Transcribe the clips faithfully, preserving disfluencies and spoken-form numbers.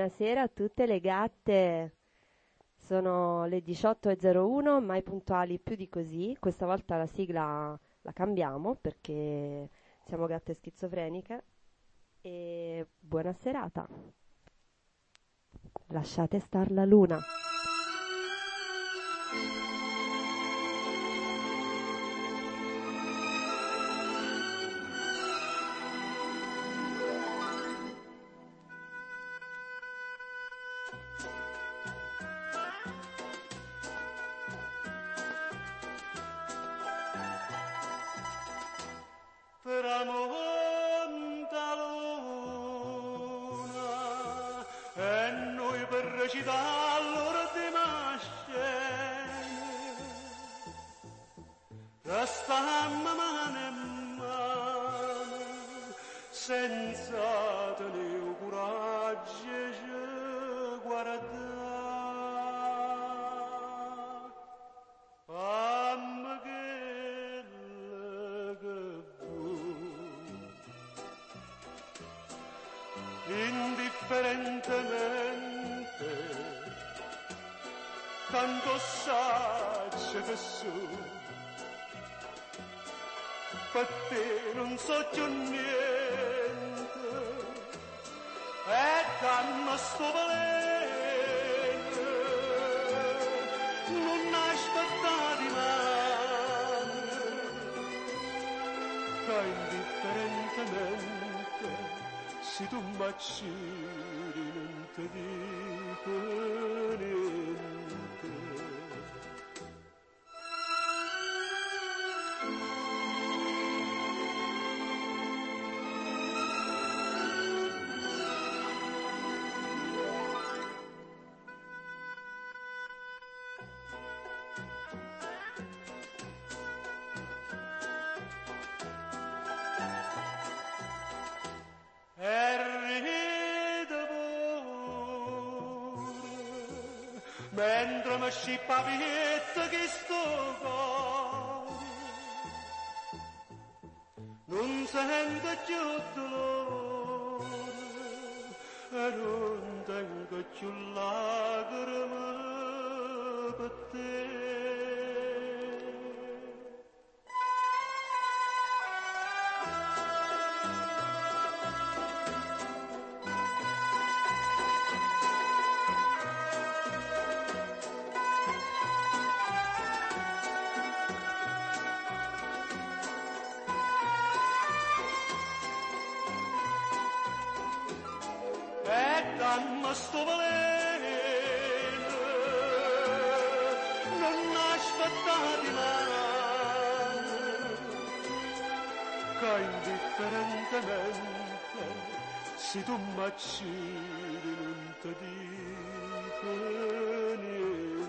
buonasera a tutte le gatte. Sono le diciotto e zero uno, mai puntuali più di così. Questa volta la sigla la cambiamo perché siamo gatte schizofreniche. E buona serata. Lasciate star la luna. Tramonta luna e noi per recitare l'ultima scena restammo mano in mano senza tenere coraggio di guardare. Amma quella che indifferentemente tanto saggio che su per te non so più niente e dammi sto valente non aspettare mai che indifferentemente se tu m'acciri non ti dico niente. Mentre mi scippa pietta che sto cuore non sento più dolore e non tengo più lacrime per te. Dammi sto valente, non aspettare mai, che indifferentemente se tu m'acciri non ti dico niente.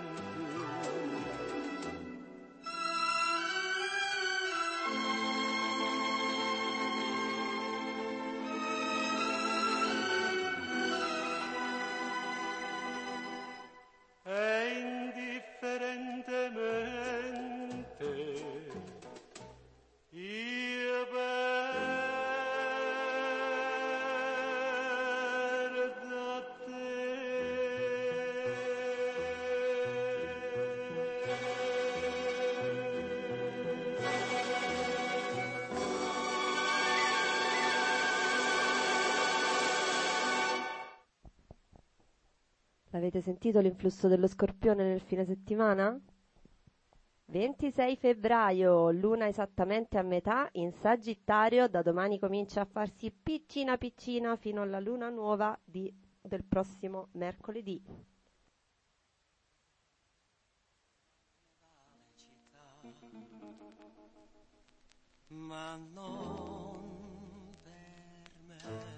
Io perdo te. Avete sentito l'influsso dello Scorpione nel fine settimana? ventisei febbraio, luna esattamente a metà, in Sagittario, da domani comincia a farsi piccina piccina fino alla luna nuova di, del prossimo mercoledì. Ma non per me.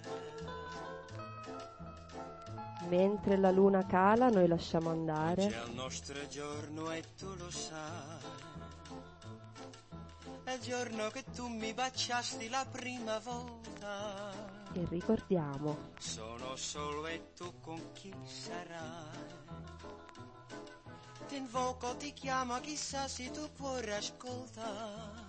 Mentre la luna cala, noi lasciamo andare. C'è il nostro giorno e tu lo sai. È il giorno che tu mi baciasti la prima volta. E ricordiamo. Sono solo e tu con chi sarai. Ti invoco, ti chiamo, chissà se tu puoi ascoltare.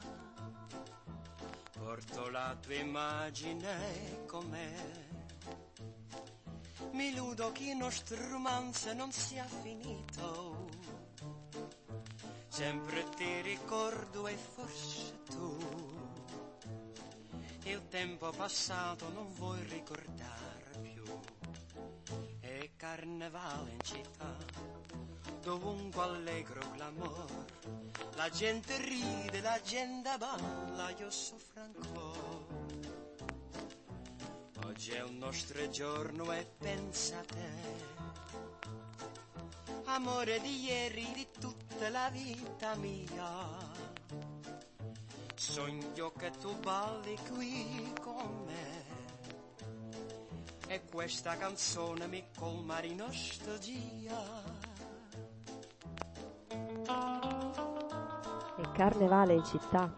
Porto la tua immagine con me. mi illudo che il nostro romanzo non sia finito. Sempre ti ricordo e forse tu il tempo passato non vuoi ricordare più. È carnevale in città, dovunque allegro clamor, la gente ride, la gente balla, io soffro ancora. Oggi è un nostro giorno e pensa a te, amore di ieri, di tutta la vita mia. Sogno che tu balli qui con me e questa canzone mi colma di nostalgia. È carnevale in città.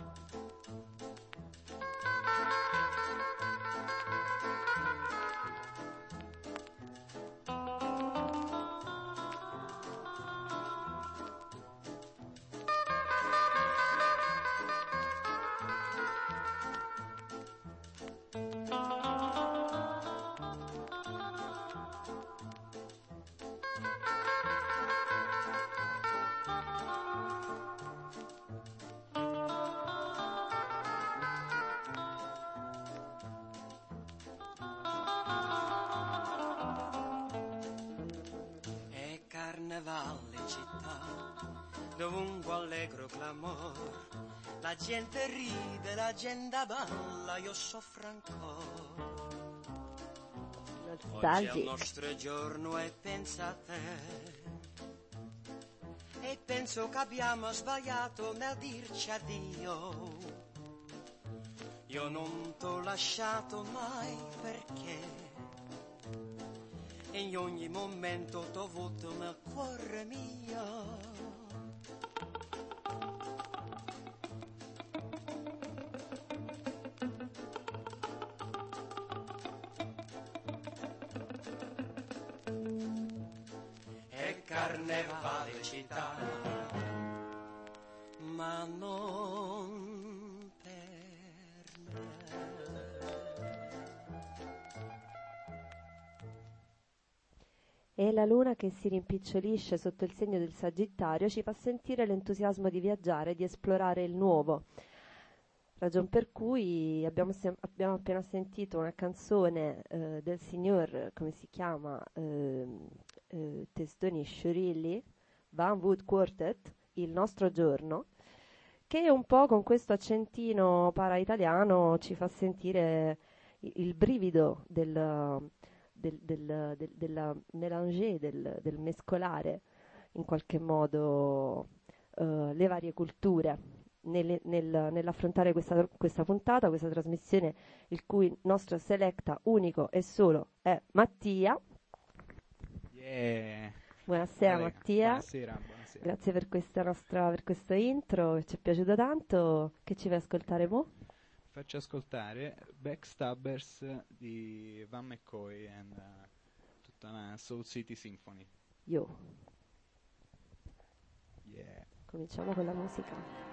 Carnevale in città, dovunque allegro clamor, la gente ride, la gente balla, io soffro ancora. Oggi è il nostro giorno e pensa a te, e penso che abbiamo sbagliato nel dirci addio. Io non t'ho lasciato mai perché in ogni momento t'ho avuto nel cuore mio. È carnevale in città, ma non per me. E la luna che si rimpicciolisce sotto il segno del Sagittario ci fa sentire l'entusiasmo di viaggiare, di esplorare il nuovo. Ragion per cui abbiamo, sem- abbiamo appena sentito una canzone eh, del signor, come si chiama, eh, eh, Testoni Sciurilli, Van Wood Quartet, Il nostro giorno, che un po' con questo accentino para-italiano ci fa sentire il, il brivido del... Del, del, del, della mélanger, del, del mescolare in qualche modo uh, le varie culture nel, nel, nell'affrontare questa, questa puntata, questa trasmissione, il cui nostro selecta unico e solo è Mattia. Yeah. Buonasera Vale. Mattia. Buonasera, buonasera. Grazie per questa nostra per questo intro che ci è piaciuto tanto. Che ci vai a ascoltare mo'? Faccio ascoltare Backstabbers di Van McCoy e uh, tutta una Soul City Symphony. Yo. Yeah. Cominciamo con la musica.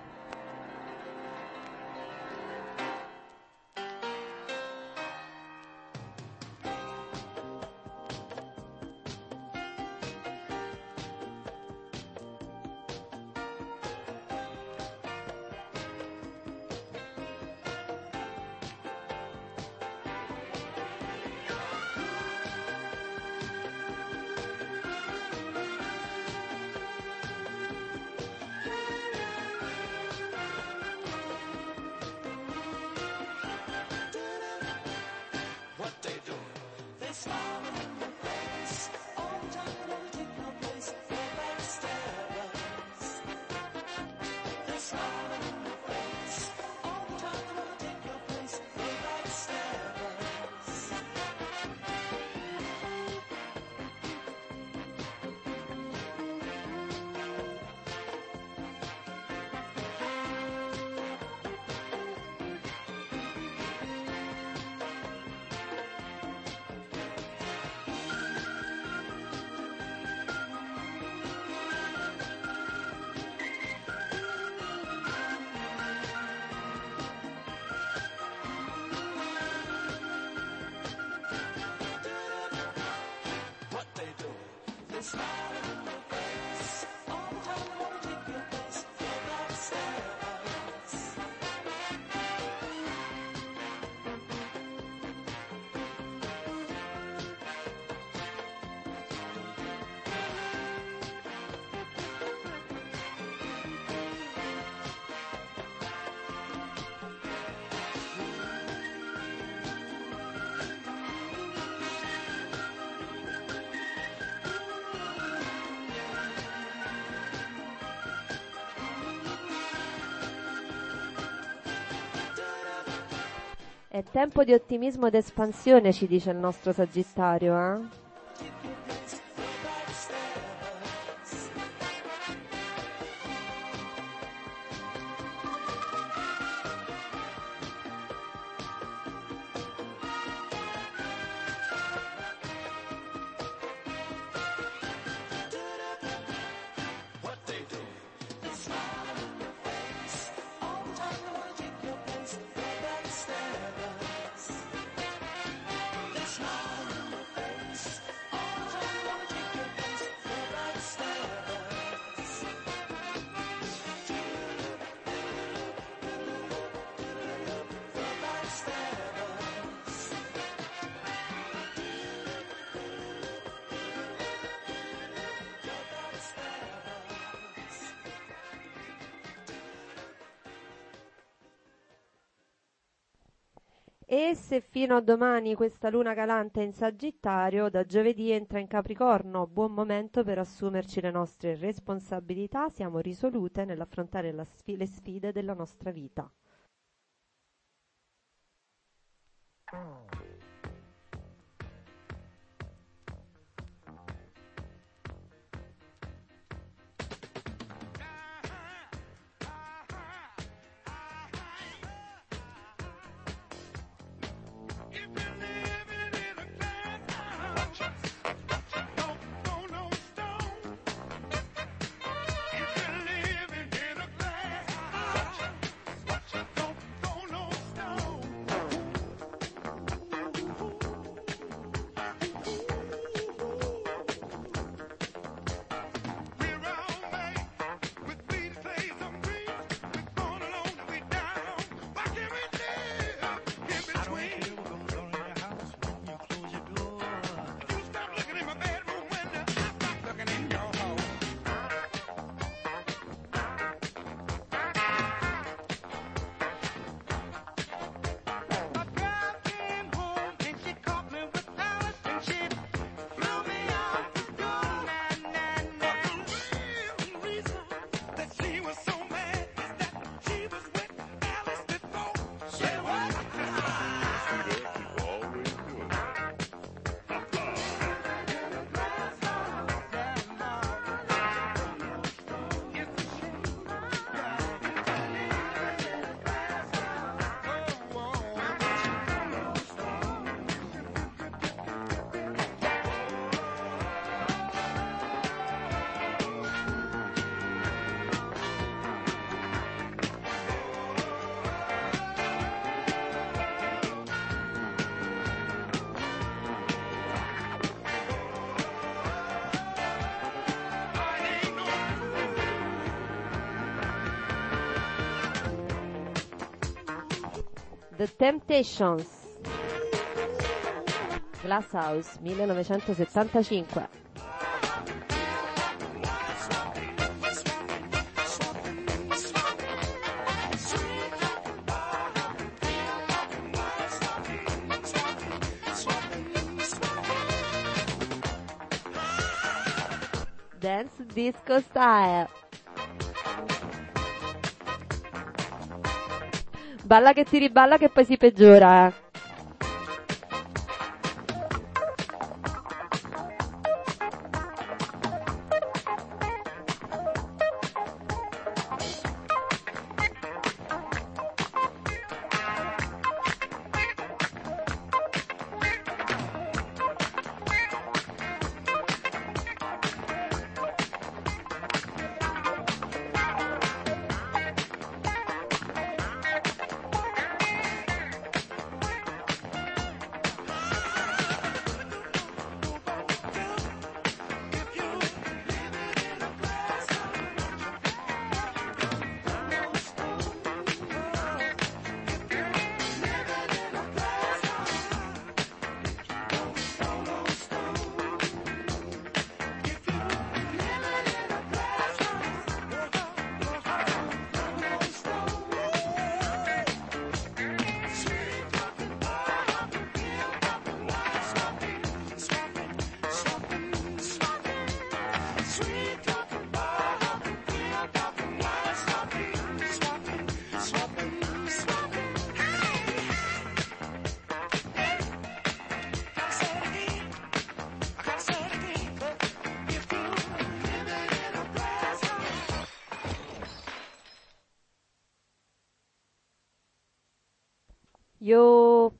È tempo di ottimismo ed espansione, ci dice il nostro Sagittario, eh? E se fino a domani questa luna calante è in Sagittario, da giovedì entra in Capricorno, buon momento per assumerci le nostre responsabilità, siamo risolute nell'affrontare la sfi- le sfide della nostra vita. The Temptations, Glass House, millenovecentosettantacinque. Dance Disco Style. Balla che ti riballa che poi si peggiora, eh. Io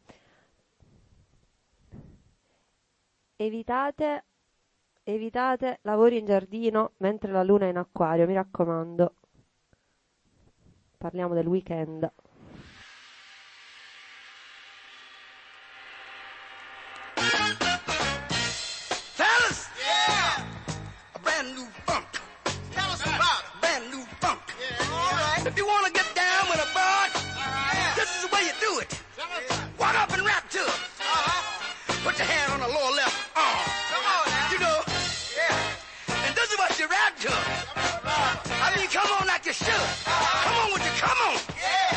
evitate evitate lavori in giardino mentre la luna è in acquario, mi raccomando. Parliamo del weekend. Fellas, yeah, a brand new funk. Tell us about it. Brand new funk. Yeah, all right. If you want to get down with a bud, uh-huh, this is the way you do it. Walk up and rap to it. Uh-huh. Put your hand on the lower left arm. Come on now. You know, yeah. And this is what you rap to. I mean, come on like you should. Uh-huh. Come on with you, come on. Yeah.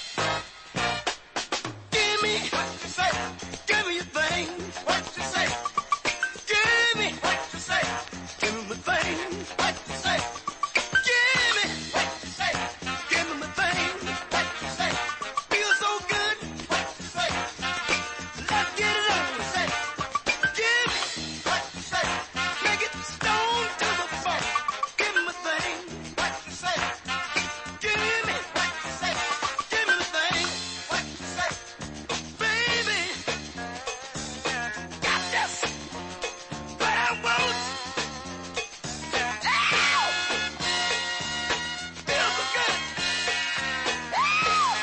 Give me what you say. Give me your thing. What you say. Give me what you say. Give me my thing. What you say. Give me what you say. Give me my thing. What you say. Feel so good. What you say. Let's get it on. Say. Give me what you say. Make it stone to the bone. Give me my thing. What you say. Give me what you say. Give me my thing. What you say. Baby, got this. But I won't. Ow! Feels so good. Ow!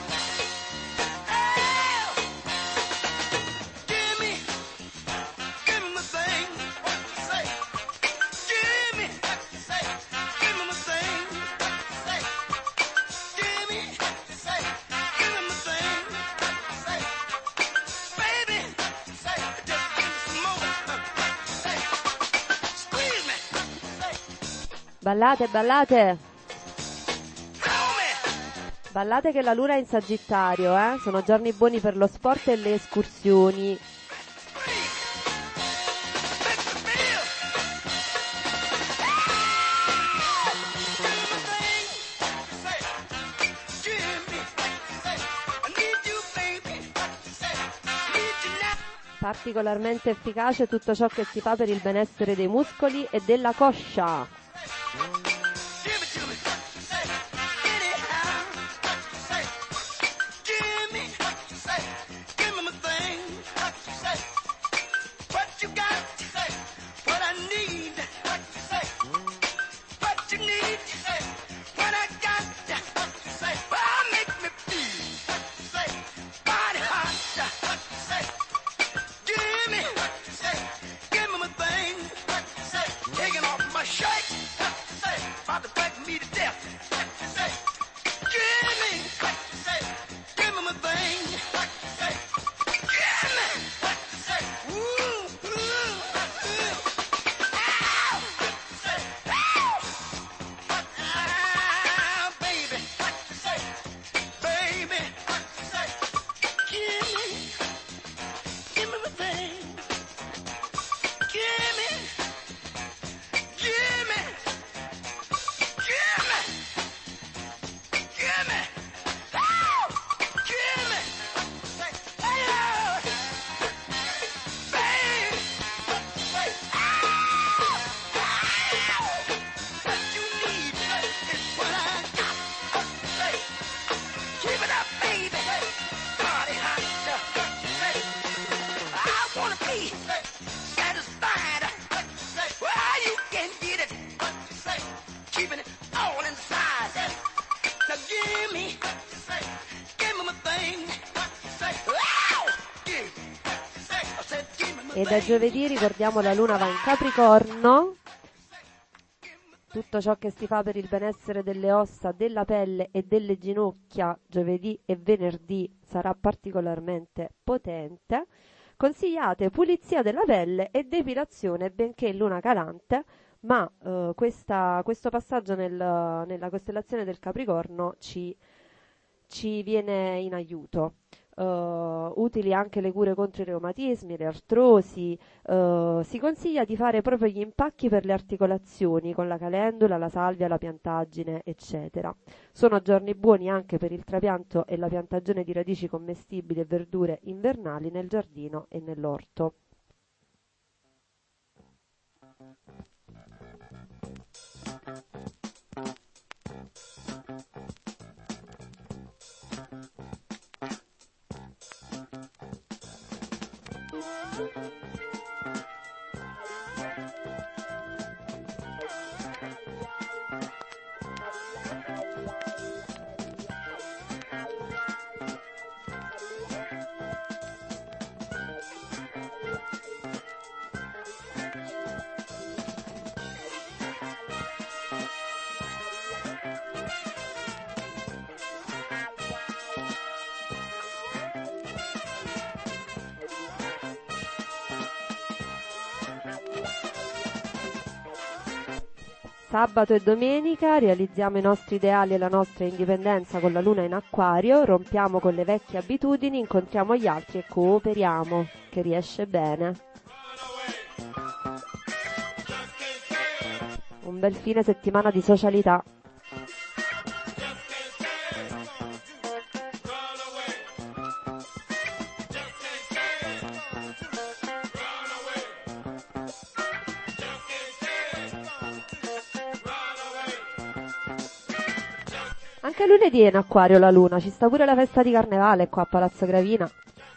Ow! Give me, give me my thing. What you say? Give me what you say. Give me my thing. What you say? Give me what you say. Give me my thing. What you say? Baby, what you say? Just give me some more. What you say? Squeeze me. What you say? Ballate, ballate, Hold me. ballate che la luna è in Sagittario, eh? Sono giorni buoni per lo sport e le escursioni. Particolarmente efficace tutto ciò che si fa per il benessere dei muscoli e della coscia. Taking off my shirt, about to bite me to death. Give me, give me my thing. Give me, ooh, ooh, ooh. Ow, ow, ah, baby, baby, give me, give me my thing. Give me. Gimme! Gimme! Gimme! Ow! Gimme! Hey, oh! Babe! Ow! Ow! What you need is what I got. Keep it up, baby! Party hot. I wanna be satisfied. Well, you can get it. Keeping it all inside. Now give me, give me my thing. Ow! Give me. I said, give me my E da thing. giovedì, ricordiamo, la luna va in Capricorno. Tutto ciò che si fa per il benessere delle ossa, della pelle e delle ginocchia giovedì e venerdì sarà particolarmente potente. Consigliate pulizia della pelle e depilazione, benché in luna calante, ma eh, questa- questo passaggio nel- nella costellazione del Capricorno ci, ci viene in aiuto. Eh, utili anche le cure contro i reumatismi, le artrosi. Eh, si consiglia di fare proprio gli impacchi per le articolazioni con la calendula, la salvia, la piantaggine, eccetera. Sono giorni buoni anche per il trapianto e la piantagione di radici commestibili e verdure invernali nel giardino e nell'orto. Sabato e domenica realizziamo i nostri ideali e la nostra indipendenza con la luna in acquario, rompiamo con le vecchie abitudini, incontriamo gli altri e cooperiamo, che riesce bene. Un bel fine settimana di socialità. Anche lunedì è in acquario la luna, ci sta pure la festa di carnevale qua a Palazzo Gravina.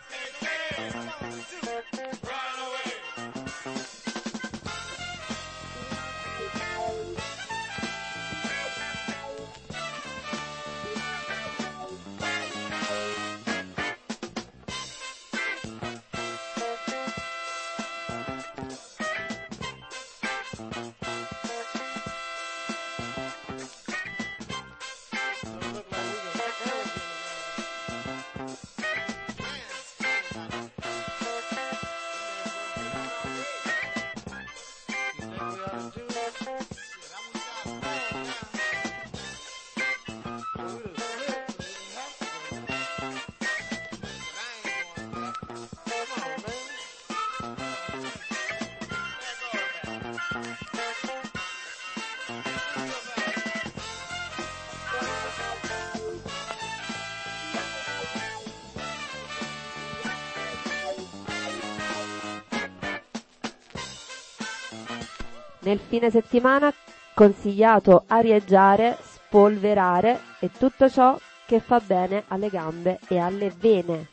Nel fine settimana consigliato arieggiare, spolverare e tutto ciò che fa bene alle gambe e alle vene.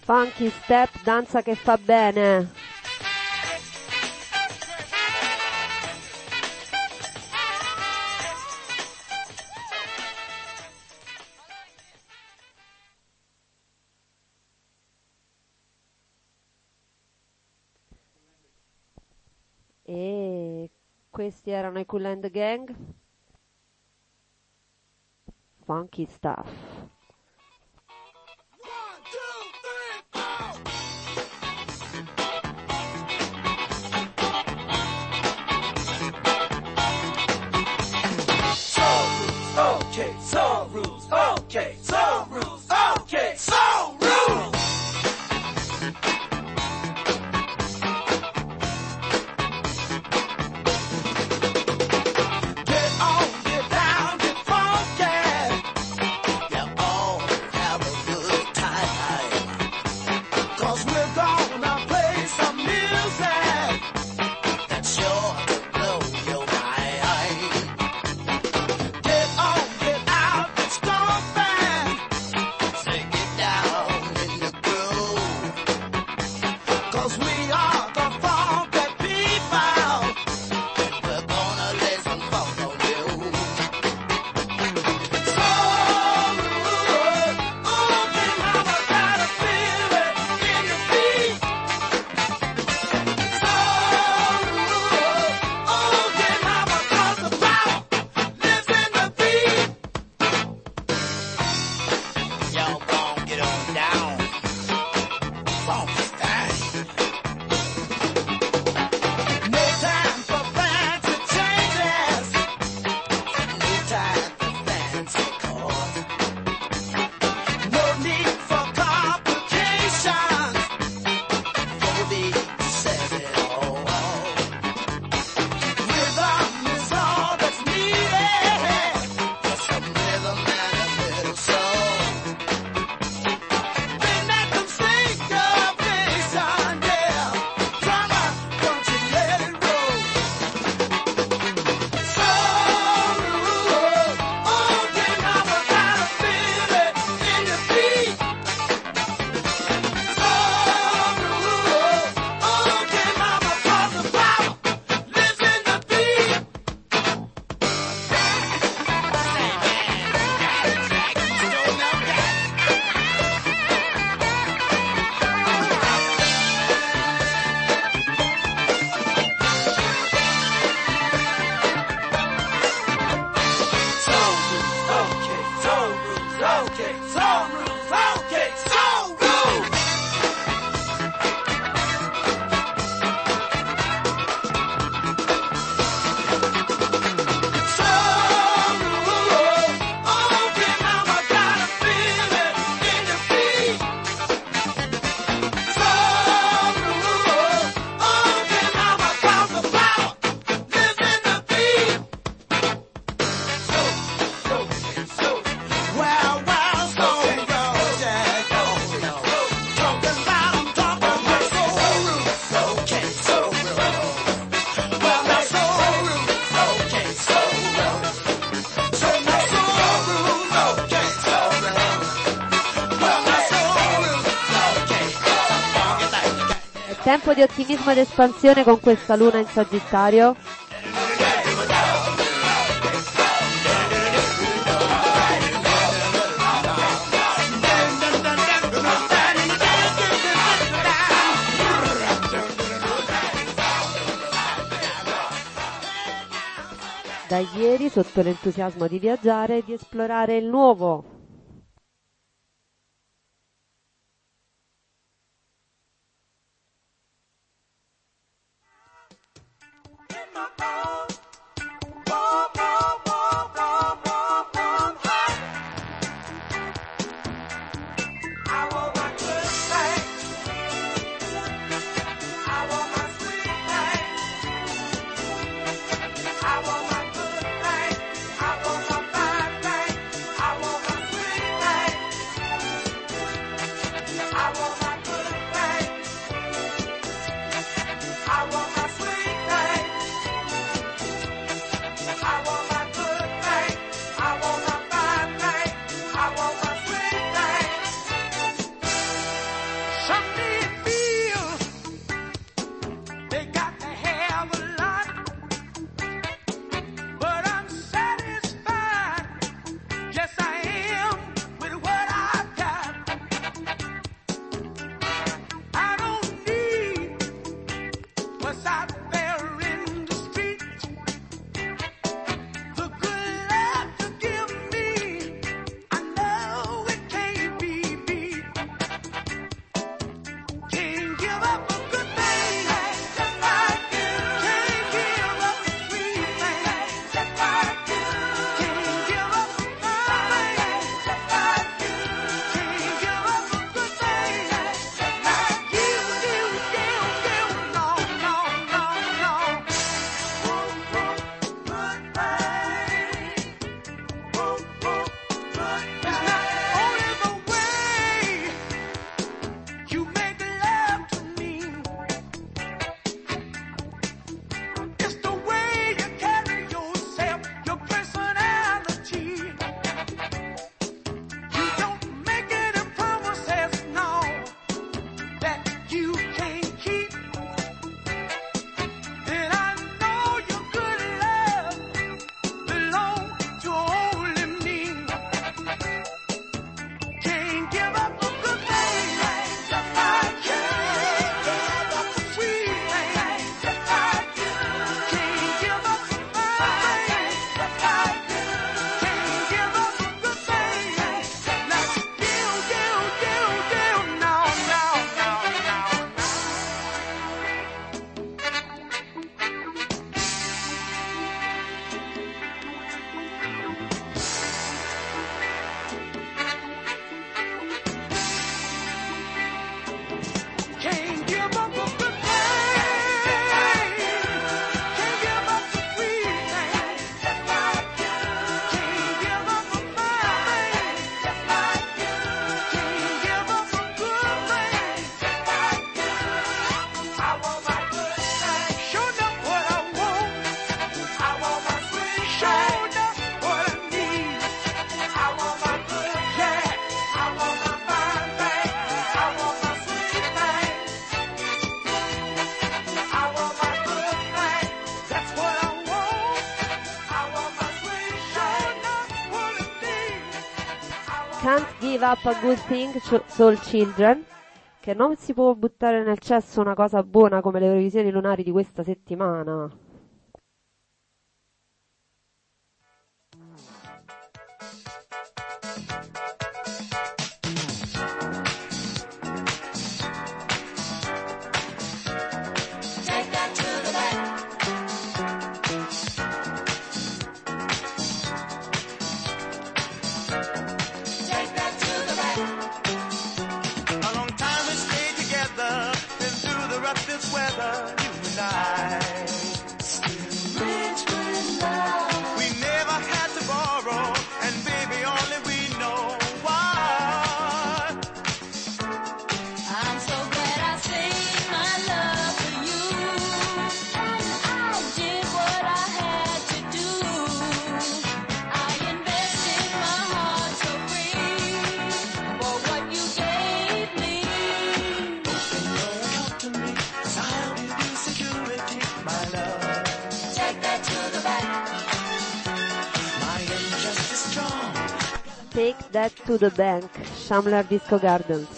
Funky step, danza che fa bene. E questi erano i Kool and the Gang. Funky stuff. Okay, soul rules. Okay, soul rules. Okay, soul rules. Get on, get down, get funky. You all have a good time. 'Cause we're gonna play some music that's sure to blow your mind. Get on, get out, get stomping. Say get down in the groove. 'Cause we are the funky people. We're gonna lay some funk on you. Soul rules. Ooh, big mama gotta feel it in your feet. Soul rules. Ooh, big mama, 'cause the power lives in the beat. Y'all gon' get on down. Funky style. No time for fancy changes. No time for fancy cars. No need for complications. No need to set it all. Rhythm is all that's needed. For some rhythm and a little soul. Then let them sing your vision, yeah. Drummer, don't you let it roll. Soul rules. Oh, get mama, gotta feel it in your feet. Soul rules. Oh, get mama, 'cause the power lives in the beat. Soul rules, okay, soul rules, okay, soul rules, okay, soul rules. Soul rules, okay, mama, gotta feel it in your feet. Soul rules, okay, mama, 'cause the power lives in the beat. Well, well, soul rules, yeah. Talking about 'em, talking about soul rules, okay, soul rules. Well, now soul rules, okay, soul rules. So now soul rules, okay, soul rules. Well, now soul rules, okay, funky thing. È tempo di ottimismo ed espansione con questa luna in Sagittario. Da ieri sotto l'entusiasmo di viaggiare e di esplorare il nuovo. I want my good thing. I want my sweet thing. I want my good thing. I want my fine thing. I want my Can't Give Up a Good Thing, Soul Children, che non si può buttare nel cesso una cosa buona come le Eurovisioni lunari di questa settimana. Take That to the Bank, Shamler Disco Gardens.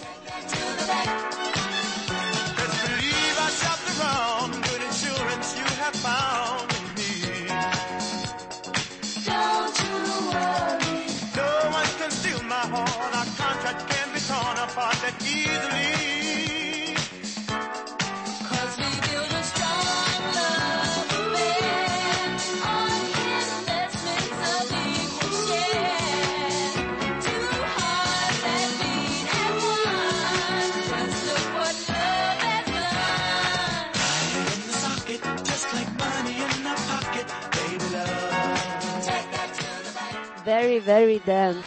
Very, very dance.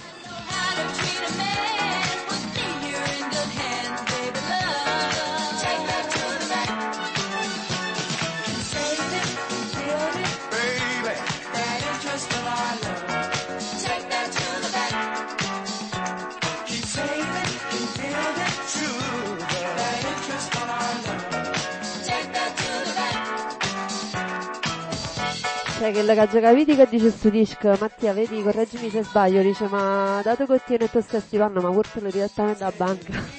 Cioè che la caggiacapitica dice stu disco, Mattia vedi, correggimi se sbaglio, dice ma dato che ottiene tu stessi vanno, ma portalo direttamente alla banca.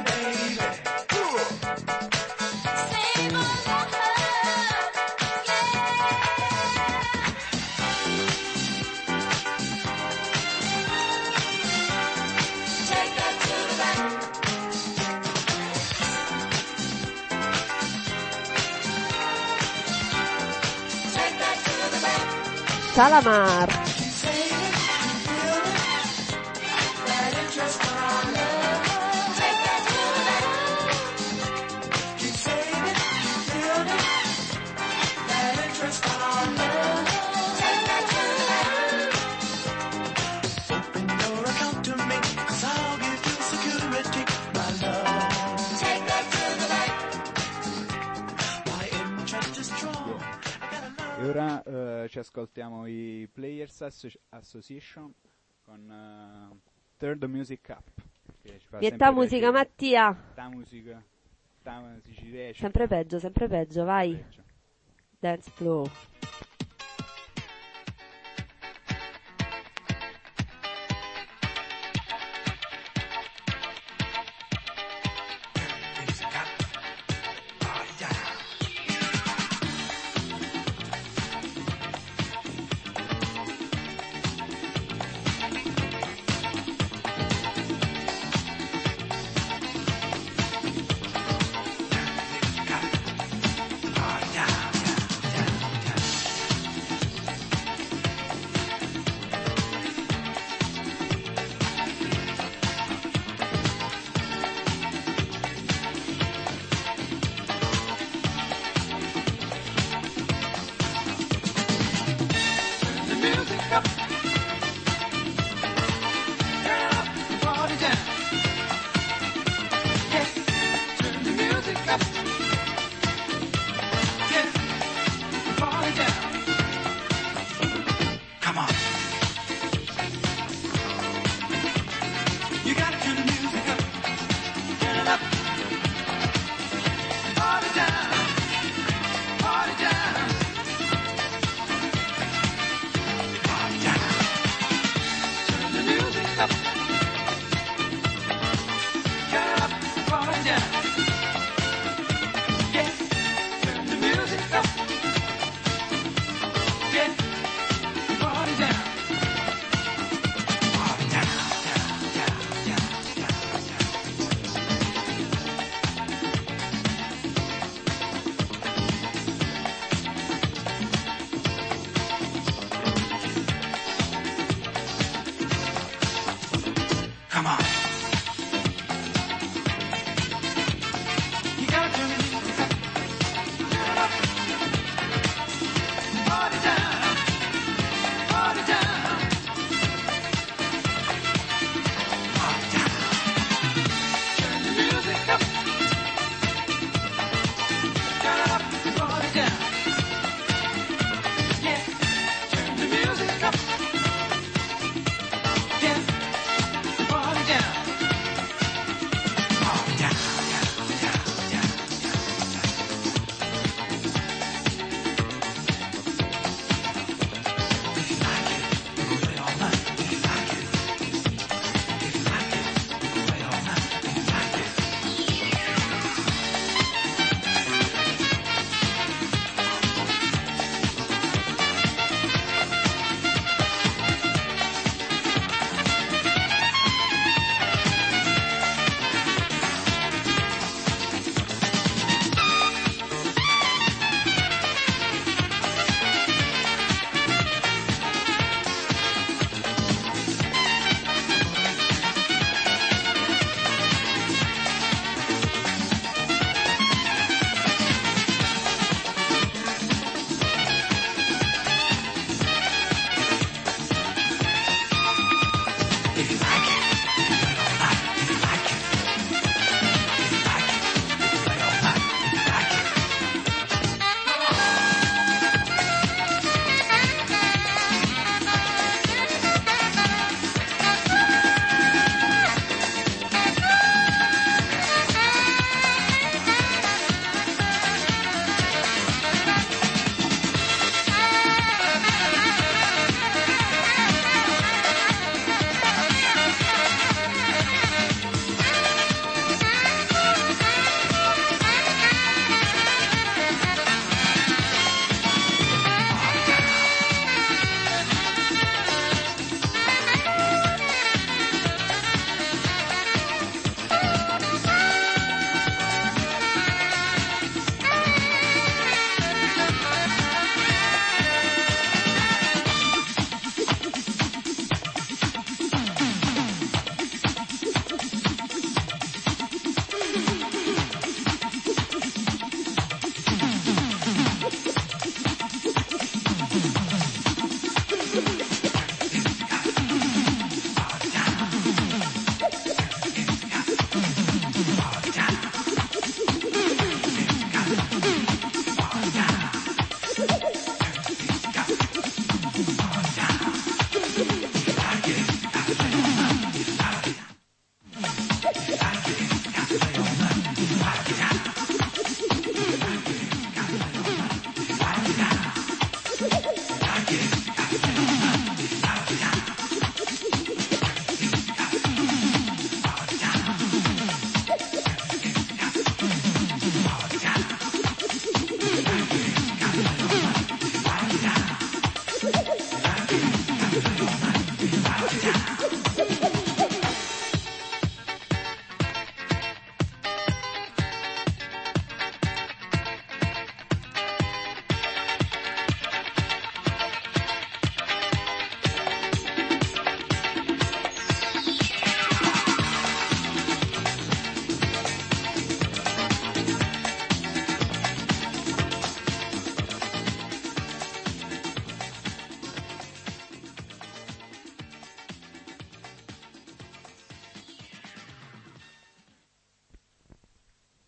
Shalamar. E ora uh, ci ascoltiamo i Players Asso- Association con uh, Third Music Up. Vieta musica, Mattia. Ta musica, ta si riesce. Sempre peggio, sempre peggio, vai. Peggio. Dance floor. Yeah.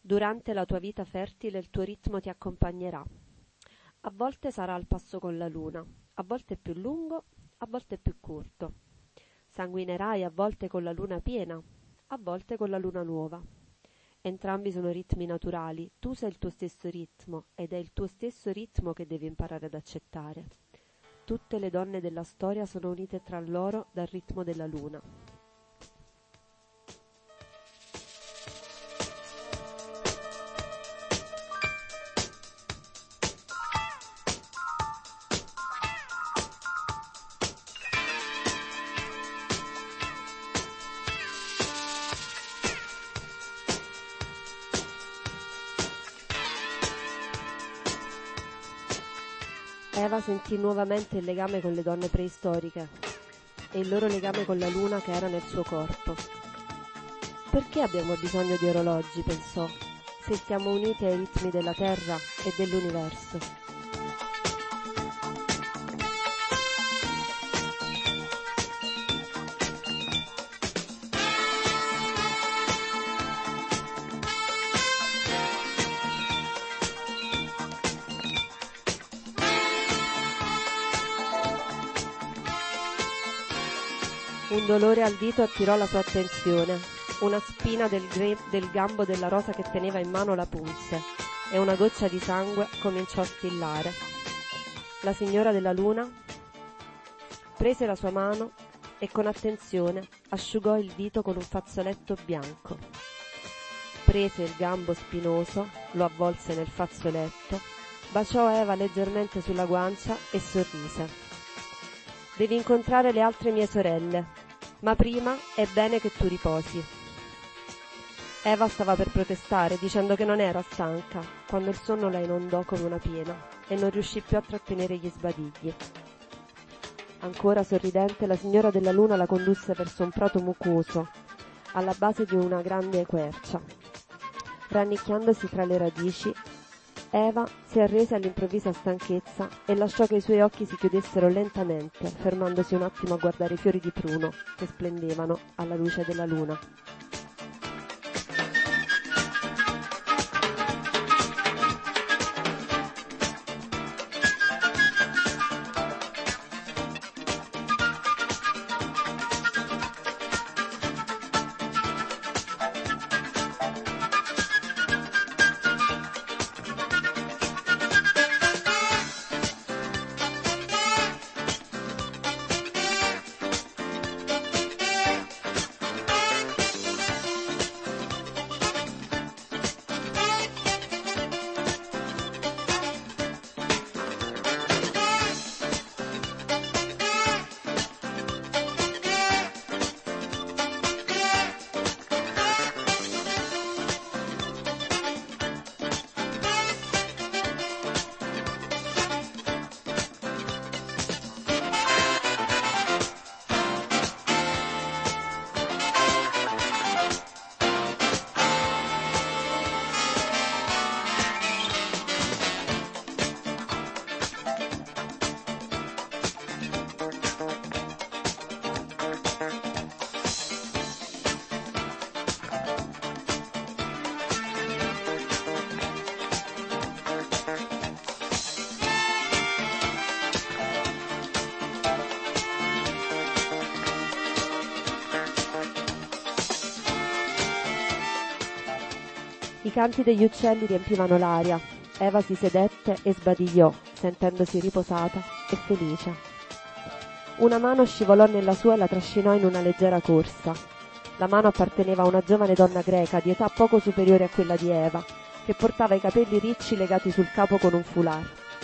Durante la tua vita fertile il tuo ritmo ti accompagnerà. A volte sarà al passo con la luna, a volte più lungo, a volte più corto. Sanguinerai a volte con la luna piena, a volte con la luna nuova. Entrambi sono ritmi naturali, tu sei il tuo stesso ritmo ed è il tuo stesso ritmo che devi imparare ad accettare. Tutte le donne della storia sono unite tra loro dal ritmo della luna. Eva sentì nuovamente il legame con le donne preistoriche e il loro legame con la luna che era nel suo corpo. Perché abbiamo bisogno di orologi, pensò, se siamo uniti ai ritmi della terra e dell'universo? Un dolore al dito attirò la sua attenzione. Una spina del, gre- del gambo della rosa che teneva in mano la punse e una goccia di sangue cominciò a stillare. La signora della luna prese la sua mano e con attenzione asciugò il dito con un fazzoletto bianco. Prese il gambo spinoso, lo avvolse nel fazzoletto, baciò Eva leggermente sulla guancia e sorrise. Devi incontrare le altre mie sorelle, ma prima è bene che tu riposi. Eva stava per protestare, dicendo che non era stanca, quando il sonno la inondò come una piena e non riuscì più a trattenere gli sbadigli. Ancora sorridente, la signora della luna la condusse verso un prato mucoso, alla base di una grande quercia. Rannicchiandosi tra le radici, Eva si arrese all'improvvisa stanchezza e lasciò che i suoi occhi si chiudessero lentamente, fermandosi un attimo a guardare i fiori di pruno che splendevano alla luce della luna. I canti degli uccelli riempivano l'aria. Eva si sedette e sbadigliò, sentendosi riposata e felice. Una mano scivolò nella sua e la trascinò in una leggera corsa. La mano apparteneva a una giovane donna greca di età poco superiore a quella di Eva, che portava i capelli ricci legati sul capo con un foulard.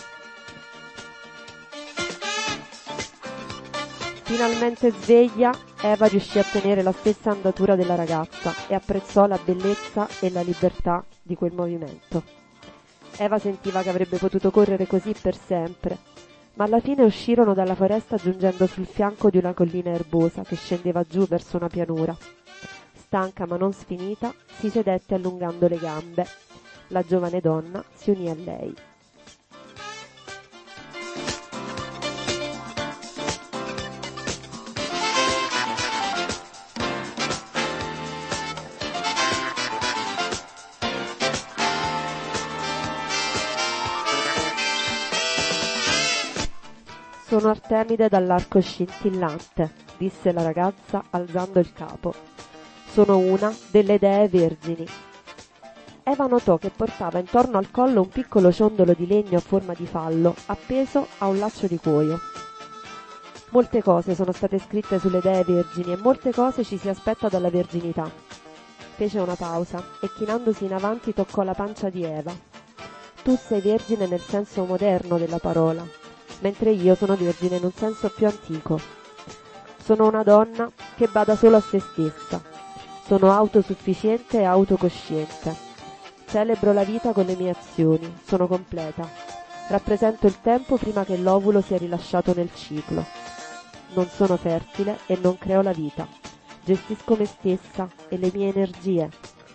Finalmente sveglia, Eva riuscì a tenere la stessa andatura della ragazza e apprezzò la bellezza e la libertà di quel movimento. Eva sentiva che avrebbe potuto correre così per sempre, ma alla fine uscirono dalla foresta giungendo sul fianco di una collina erbosa che scendeva giù verso una pianura. Stanca ma non sfinita, si sedette allungando le gambe. La giovane donna si unì a lei. Sono Artemide dall'arco scintillante, disse la ragazza alzando il capo. Sono una delle dee vergini. Eva notò che portava intorno al collo un piccolo ciondolo di legno a forma di fallo, appeso a un laccio di cuoio. Molte cose sono state scritte sulle dee vergini e molte cose ci si aspetta dalla verginità. Fece una pausa e chinandosi in avanti toccò la pancia di Eva. Tu sei vergine nel senso moderno della parola, mentre io sono vergine in un senso più antico. Sono una donna che bada solo a se stessa. Sono autosufficiente e autocosciente. Celebro la vita con le mie azioni, sono completa. Rappresento il tempo prima che l'ovulo sia rilasciato nel ciclo. Non sono fertile e non creo la vita. Gestisco me stessa e le mie energie.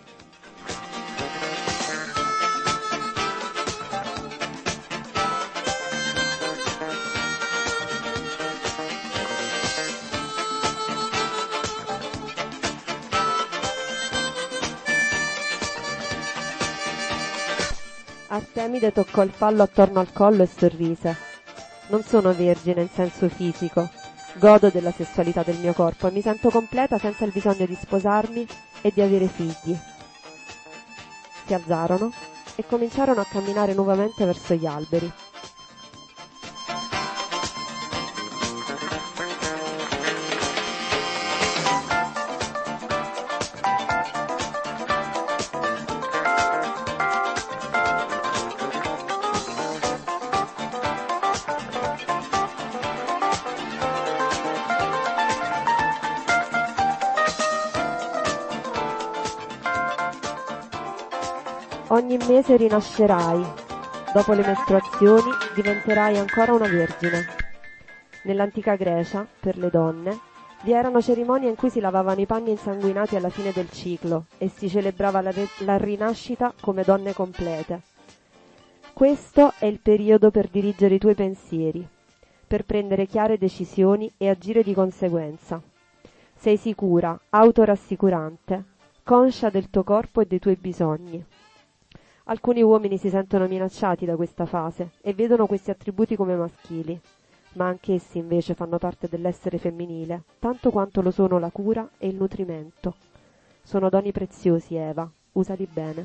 Artemide toccò il fallo attorno al collo e sorrise. Non sono vergine in senso fisico. Godo della sessualità del mio corpo e mi sento completa senza il bisogno di sposarmi e di avere figli. Si alzarono e cominciarono a camminare nuovamente verso gli alberi. Ogni mese rinascerai. Dopo le mestruazioni diventerai ancora una vergine. Nell'antica Grecia, per le donne, vi erano cerimonie in cui si lavavano i panni insanguinati alla fine del ciclo e si celebrava la, re- la rinascita come donne complete. Questo è il periodo per dirigere i tuoi pensieri, per prendere chiare decisioni e agire di conseguenza. Sei sicura, autorassicurante, conscia del tuo corpo e dei tuoi bisogni. Alcuni uomini si sentono minacciati da questa fase e vedono questi attributi come maschili, ma anch'essi invece fanno parte dell'essere femminile, tanto quanto lo sono la cura e il nutrimento. Sono doni preziosi, Eva, usali bene.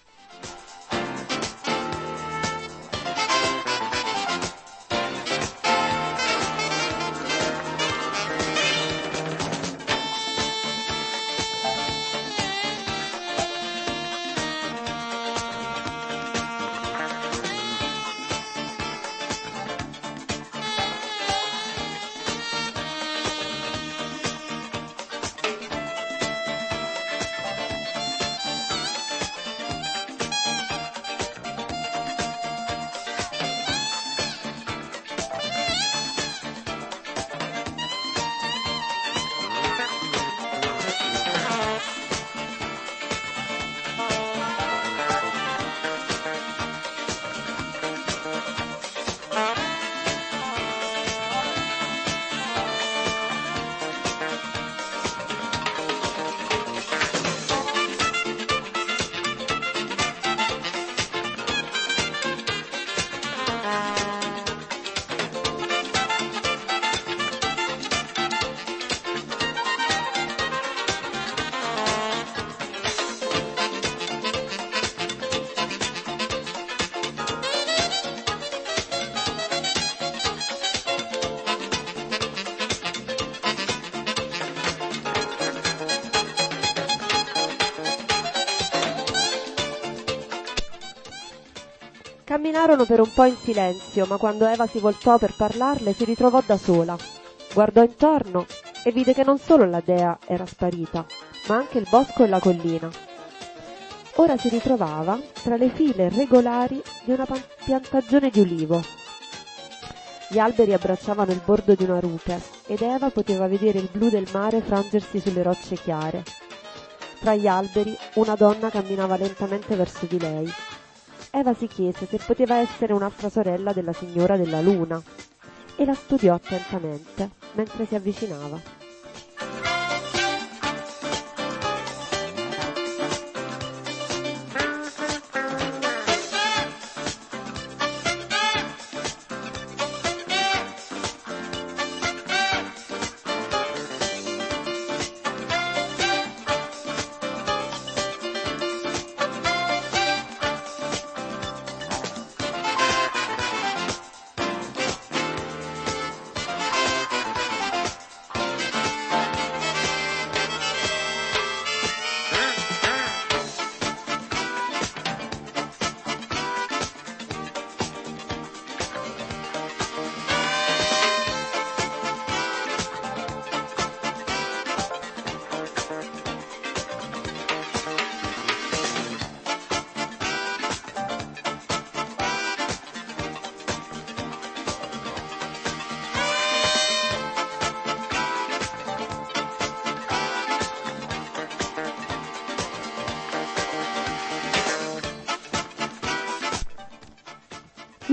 Camminarono per un po' in silenzio, ma quando Eva si voltò per parlarle si ritrovò da sola. Guardò intorno e vide che non solo la dea era sparita, ma anche il bosco e la collina. Ora si ritrovava tra le file regolari di una piantagione di ulivo. Gli alberi abbracciavano il bordo di una rupe ed Eva poteva vedere il blu del mare frangersi sulle rocce chiare. Tra gli alberi una donna camminava lentamente verso di lei. Eva si chiese se poteva essere un'altra sorella della signora della luna e la studiò attentamente mentre si avvicinava.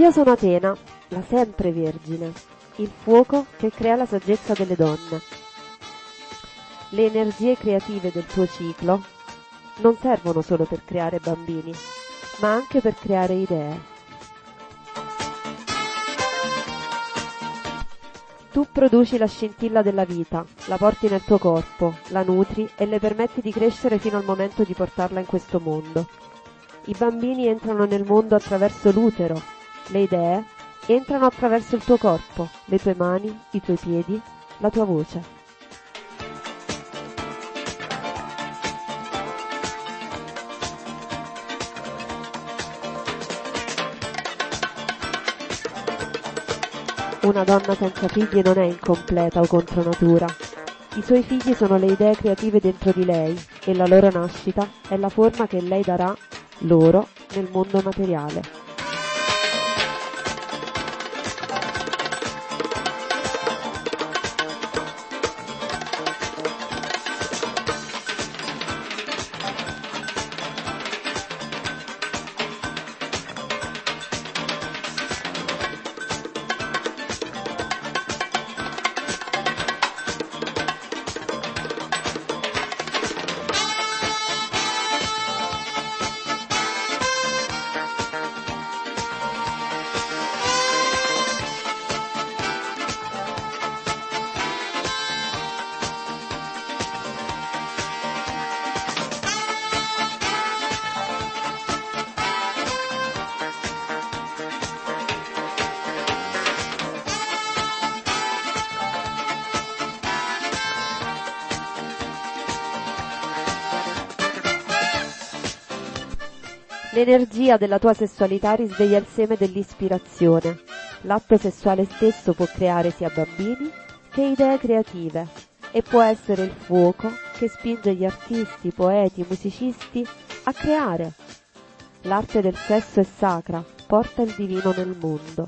Io sono Atena, la sempre vergine, il fuoco che crea la saggezza delle donne. Le energie creative del tuo ciclo non servono solo per creare bambini, ma anche per creare idee. Tu produci la scintilla della vita, la porti nel tuo corpo, la nutri e le permetti di crescere fino al momento di portarla in questo mondo. I bambini entrano nel mondo attraverso l'utero, le idee entrano attraverso il tuo corpo, le tue mani, i tuoi piedi, la tua voce. Una donna senza figli non è incompleta o contro natura. I suoi figli sono le idee creative dentro di lei e la loro nascita è la forma che lei darà loro nel mondo materiale. L'energia della tua sessualità risveglia il seme dell'ispirazione. L'atto sessuale stesso può creare sia bambini che idee creative e può essere il fuoco che spinge gli artisti, poeti, musicisti a creare. L'arte del sesso è sacra, porta il divino nel mondo.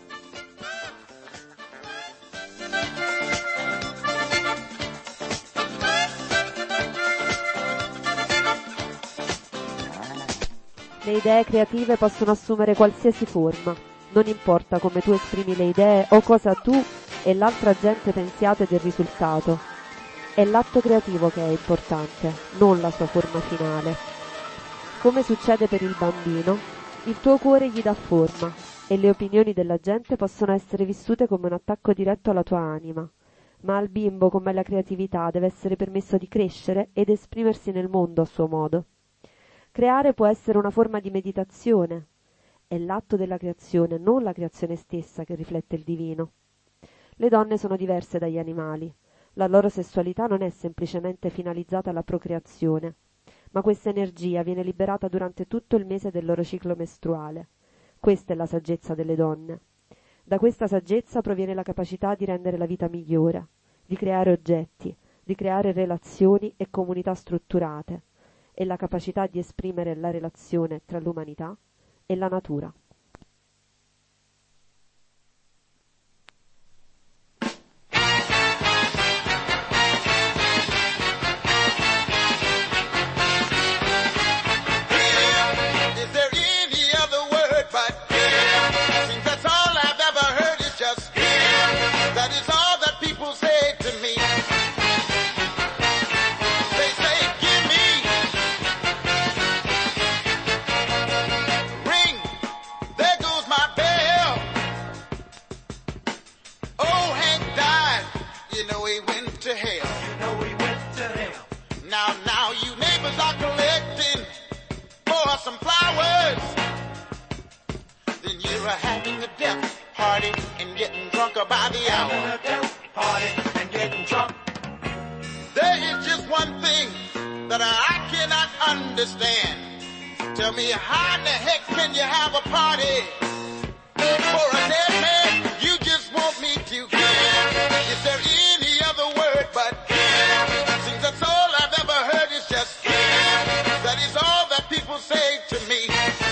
Le idee creative possono assumere qualsiasi forma, non importa come tu esprimi le idee o cosa tu e l'altra gente pensiate del risultato. È l'atto creativo che è importante, non la sua forma finale. Come succede per il bambino, il tuo cuore gli dà forma e le opinioni della gente possono essere vissute come un attacco diretto alla tua anima. Ma al bimbo, come alla creatività, deve essere permesso di crescere ed esprimersi nel mondo a suo modo. Creare può essere una forma di meditazione. È l'atto della creazione, non la creazione stessa, che riflette il divino. Le donne sono diverse dagli animali. La loro sessualità non è semplicemente finalizzata alla procreazione, ma questa energia viene liberata durante tutto il mese del loro ciclo mestruale. Questa è la saggezza delle donne. Da questa saggezza proviene la capacità di rendere la vita migliore, di creare oggetti, di creare relazioni e comunità strutturate, e la capacità di esprimere la relazione tra l'umanità e la natura. Some flowers, then you're having a death party and getting drunker by the hour. Having a death party and getting drunk. There is just one thing that I cannot understand. Tell me, how in the heck can you have a party for a dead man? You just want me to give. Is there any other word but give? Seems that's all I've ever heard is just give. That is all that people say to me.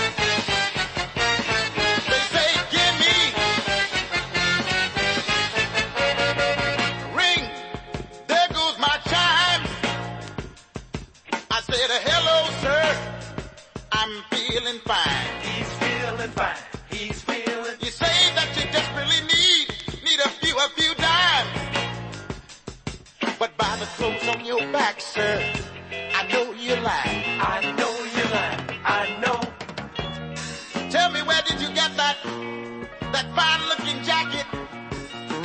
They say, give me. Ring, there goes my chime. I said, hello, sir. I'm feeling fine. He's feeling fine. He's feeling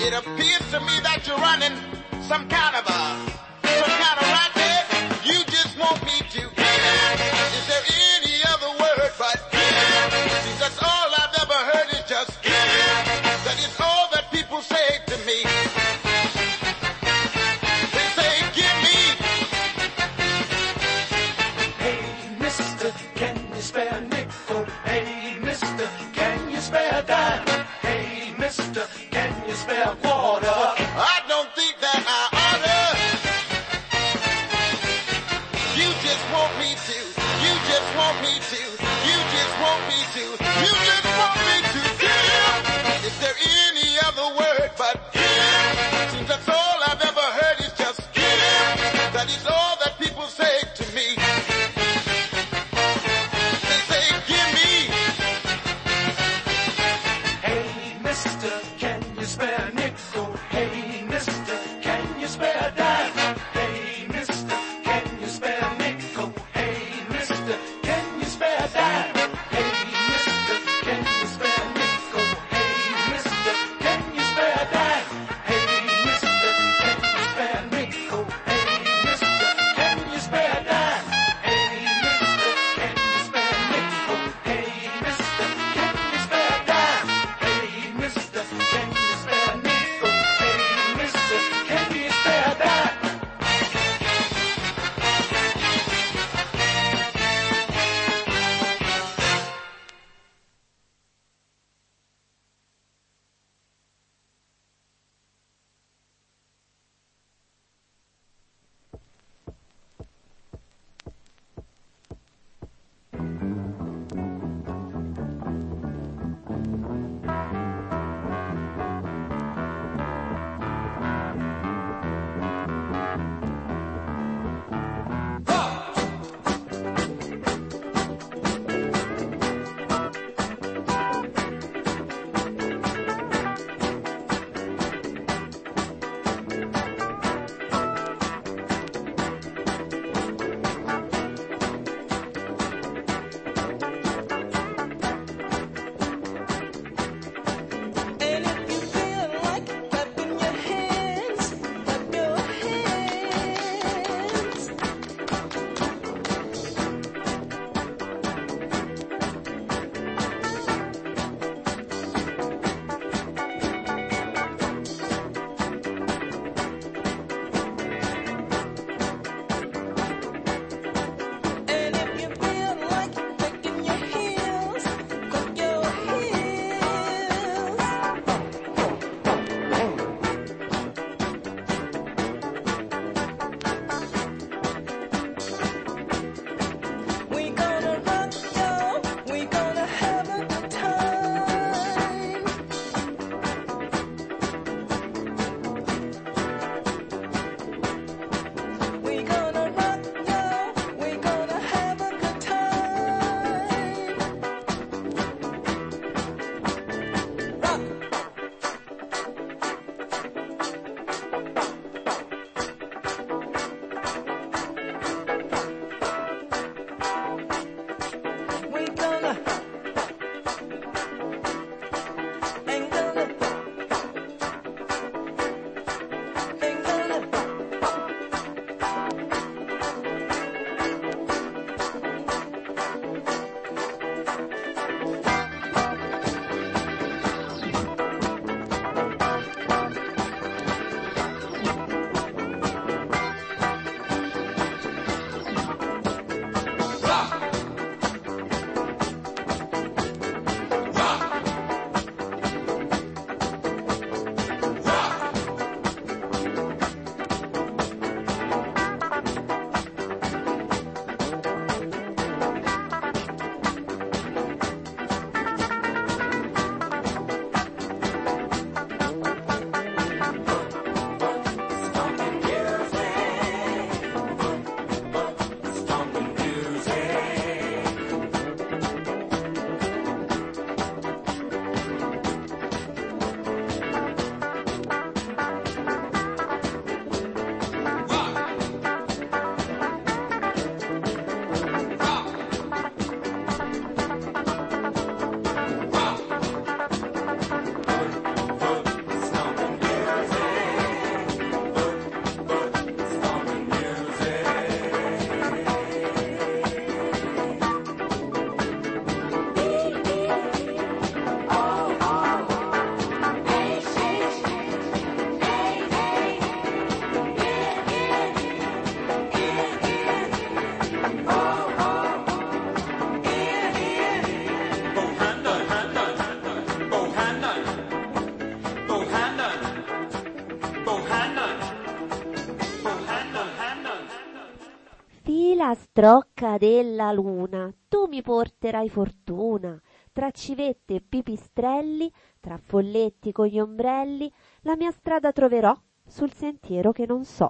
It appears to me that you're running some kind of a, some kind of racket. You just want me to give. Is there any other word but give? See, that's all I've ever heard is just give. That is all that people say to me. They say, give me. Hey, mister, can you spare a nickel? Hey, mister, can you spare a dime? Hey, mister, can you spare a quarter? I don't think that I oughta. You just want me to. You just want me to. You just want me to. You just want me to give. Is there any other word but give? Seems that's all I've ever heard is just give. That is all that people say to me. They say, give me. Hey, mister, can you spare a nickel? Hey, mister, can you spare a dime? Hey, mister, can you spare a nickel? Hey, mister, can you spare a dime? Hey, mister, can you spare a nickel? Hey, mister, can you spare a dime? Hey, mister, can you spare a nickel? Hey, mister, can you spare a dime? Hey, mister, can you spare a nickel? Hey, mister, can you spare a dime? Hey, mister, can you spare a nickel? filastrocca della luna, tu mi porterai fortuna. Tra civette e pipistrelli, tra folletti con gli ombrelli, la mia strada troverò sul sentiero che non so.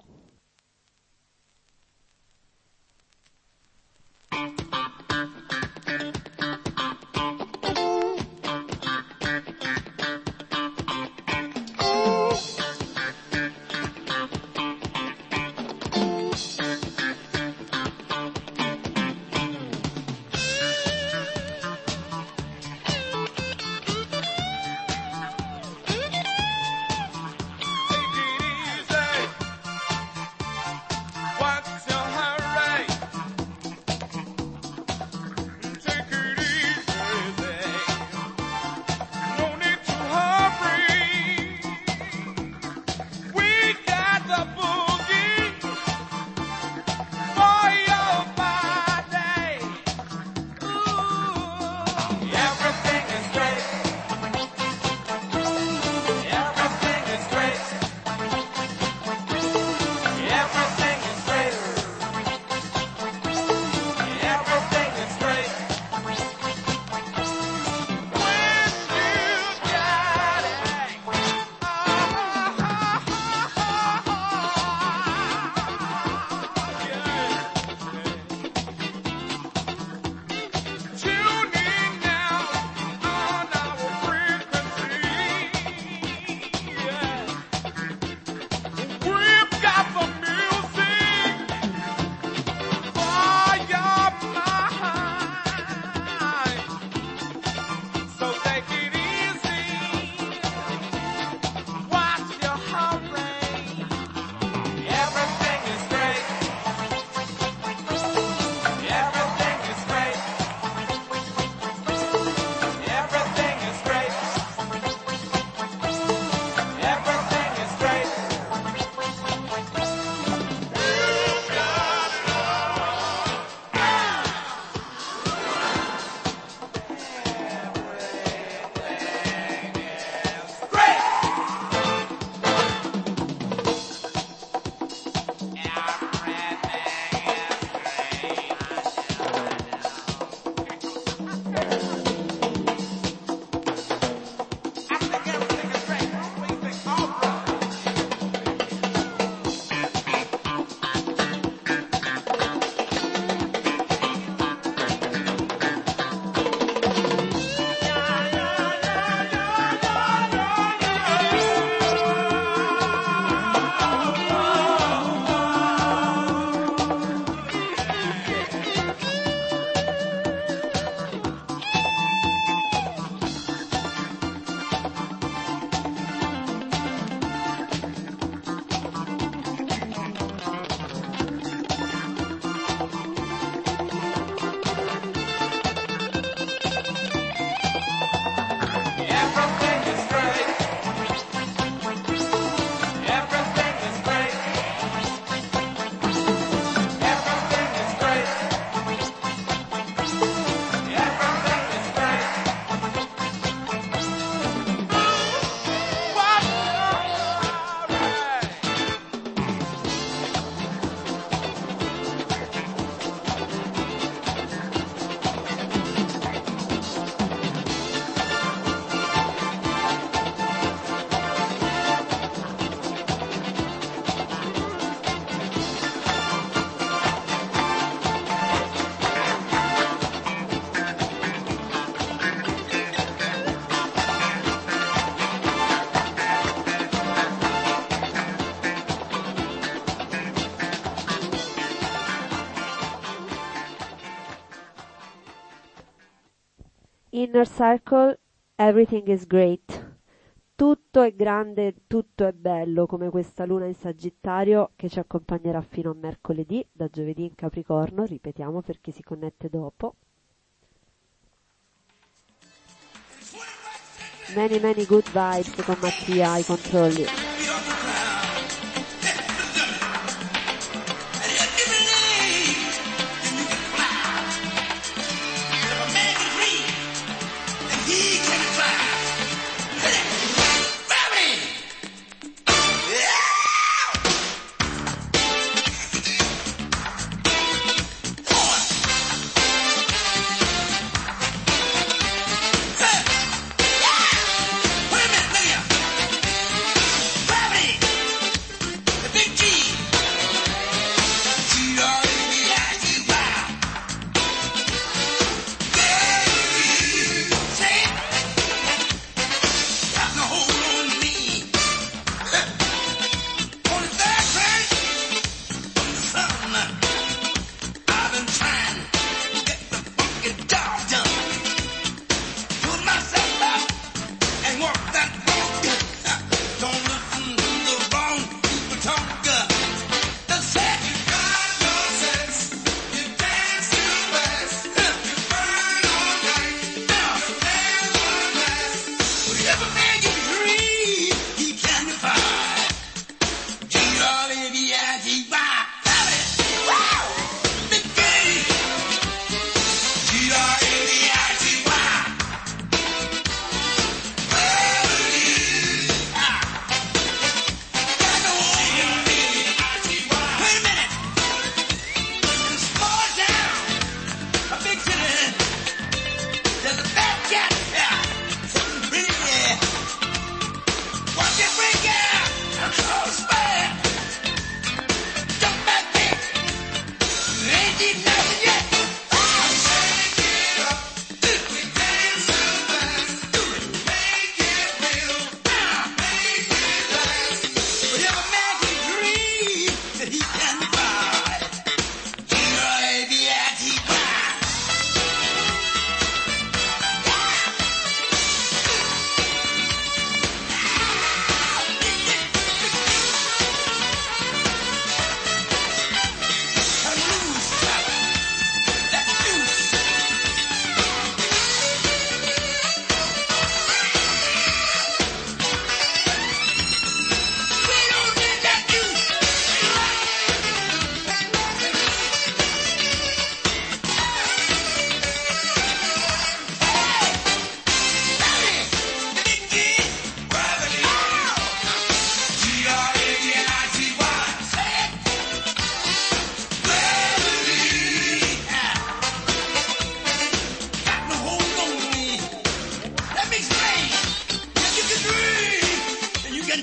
Inner Circle, Everything is Great. Tutto è grande, tutto è bello, come questa luna in Sagittario che ci accompagnerà fino a mercoledì, da giovedì in Capricorno, ripetiamo per chi si connette dopo. Many many good vibes con Mattia ai controlli.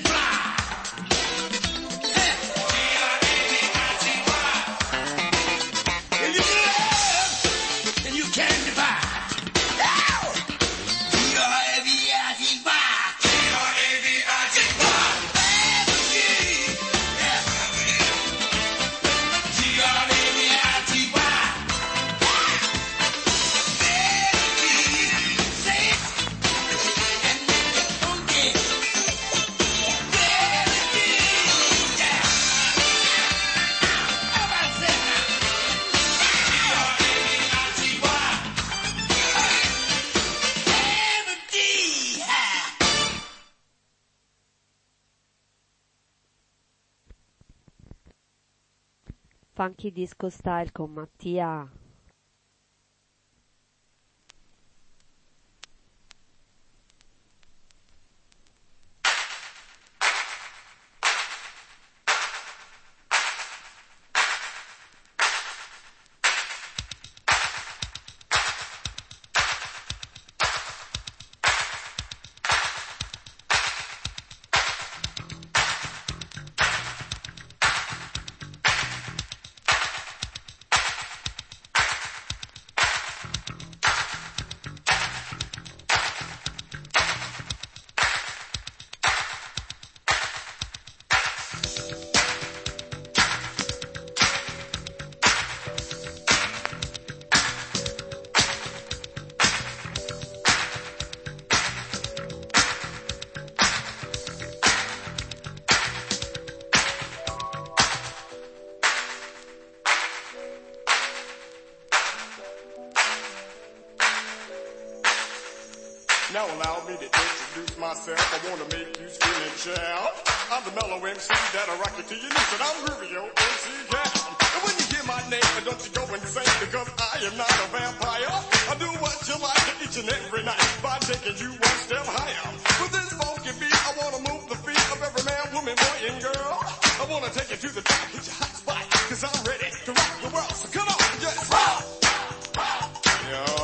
Funky Disco Style con Mattia. Now allow me to introduce myself. I want to make you scream and shout. I'm the mellow M C that'll rock you till you lose it. I'm Rubio M C Cal. And when you hear my name, don't you go insane, because I am not a vampire. I do what you like each and every night by taking you one step higher. With this funky beat, I want to move the feet of every man, woman, boy, and girl. I want to take you to the top, hit your hot spot, because I'm ready to rock the world. So come on, just rock, rock, yeah.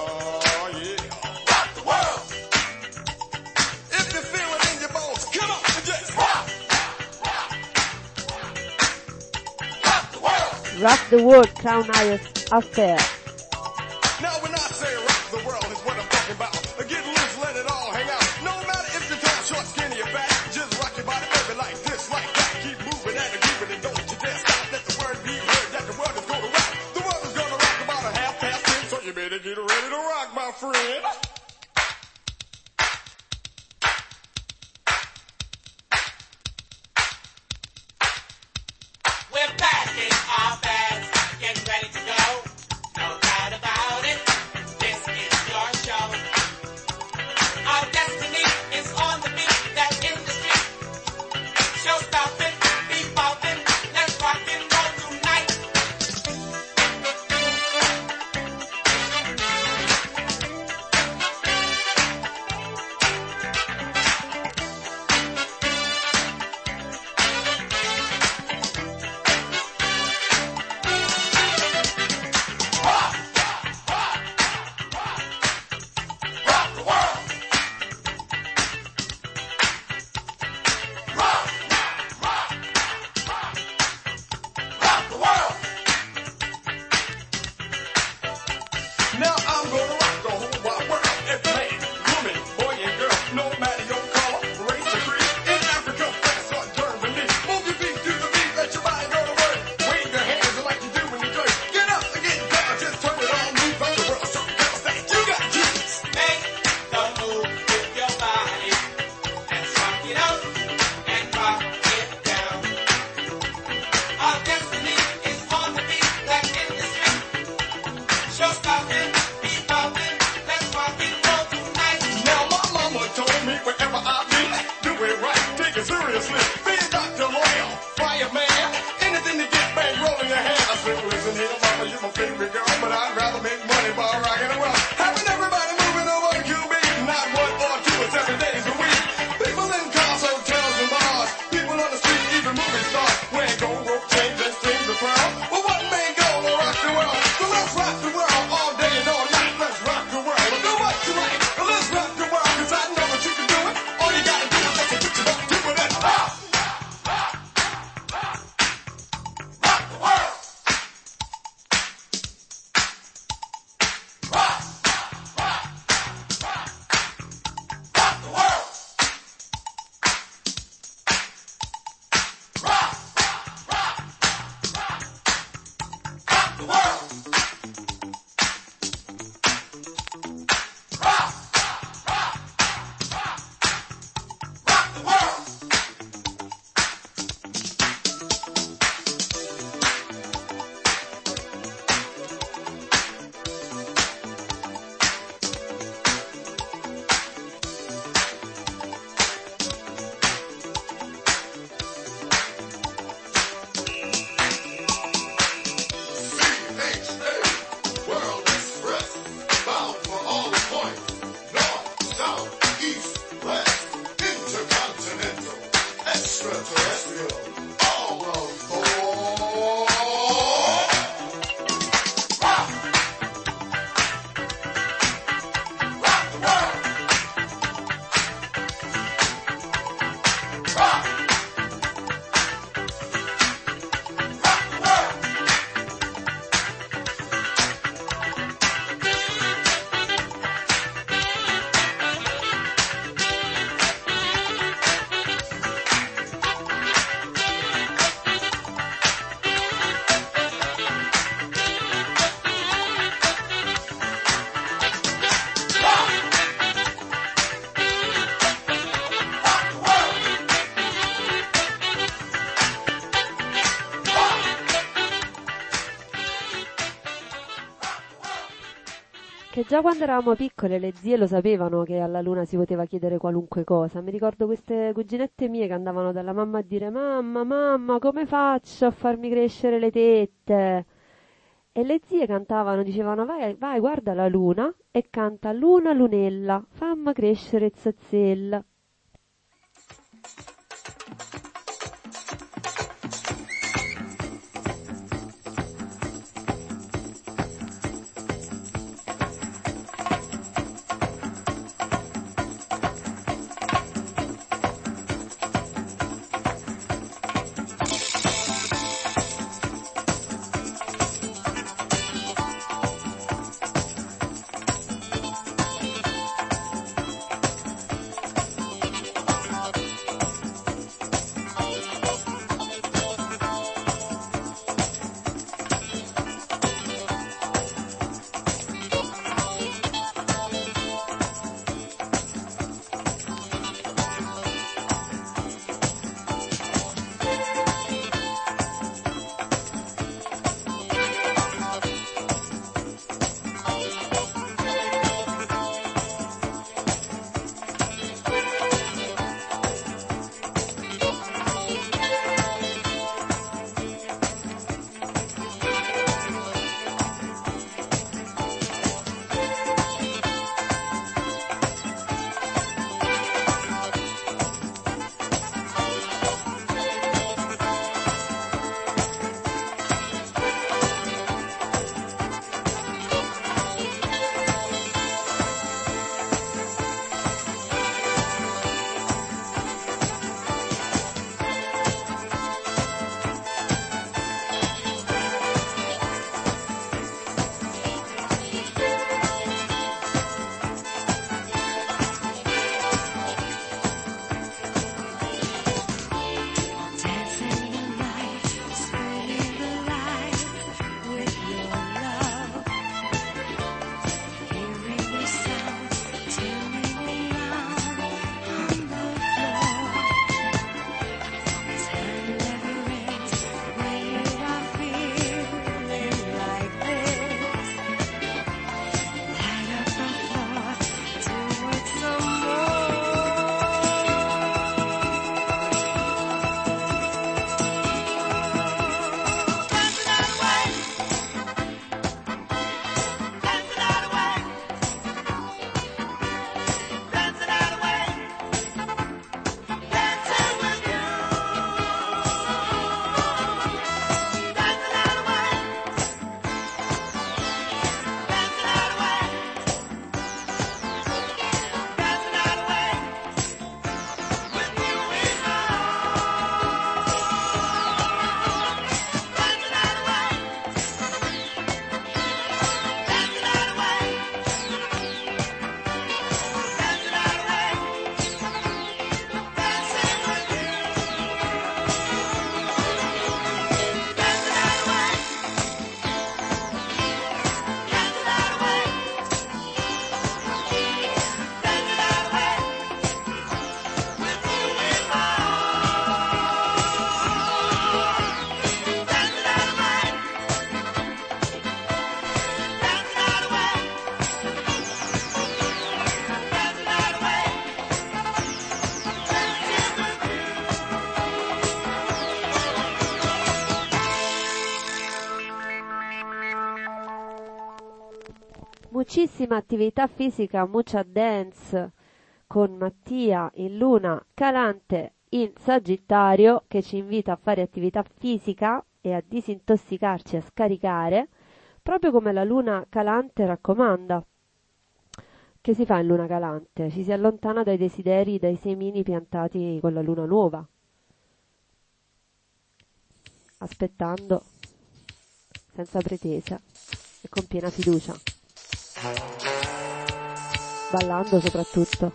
Rock the World, Crown Ayers Affair. Now when I say rock the world is what I'm talking about. Get loose, let it all hang out. No matter if you're tall, short, skinny, or fat, just rock your body, baby, like this, like that. Keep moving and grooving and don't you dare stop. Let the word be heard that the world is gonna rock. The world is gonna rock about a half past ten, so you better get ready to rock, my friend. We're packing our bags, getting ready to go. No doubt about it, this is your show. Our destiny is on the beat, that in the street. Show stopping, beat bopping, let's rock and roll tonight. Now I'm gonna rock the whole wide world. Every man, woman, boy, and girl, no matter your color, race, or creed. In Africa, France, or Germany, move your feet to the beat, let your body go to work. Wave your hands like you do when you jerk. Get up and get down, just turn it on, move around the world. So you gotta say, you got Jesus. Make the move with your body. Let's rock it up and rock it down. Our destiny is on the beat, that in the street. Show stopping, beat bopping, let's rock and roll tonight. Now my mama told me wherever I be, do it right, take it seriously. Be a doctor, lawyer, fireman, anything to get bang rolling your hand. I said, listen here, mama, you're my favorite girl, but I'd rather make money by rocking the world. Having everybody moving over to Q B, not one or two or seven days a week. People in cars, hotels, and bars, people on the street, even movie stars, wearing gold rope chains and strings of pearl. Well, one man goal to rock the world, so let's rock the world all day and all night. Let's rock the world. Well, do what you like. Well, let's rock the world, 'cause I know that you can do it. All you gotta do is just put your back to it and rock. extraterrestrial. All aboard. Rock. Rock the world. Rock. Rock the world. Che già quando eravamo piccole le zie lo sapevano che alla luna si poteva chiedere qualunque cosa. Mi ricordo queste cuginette mie che andavano dalla mamma a dire mamma, mamma, come faccio a farmi crescere le tette? E le zie cantavano, dicevano vai, vai, guarda la luna e canta luna, lunella, famma crescere zazzella. Muchissima attività fisica, mucha dance con Mattia in luna calante in Sagittario, che ci invita a fare attività fisica e a disintossicarci, a scaricare, proprio come la luna calante raccomanda. Che si fa in luna calante? Ci si allontana dai desideri, dai semini piantati con la luna nuova, aspettando senza pretesa e con piena fiducia, ballando soprattutto.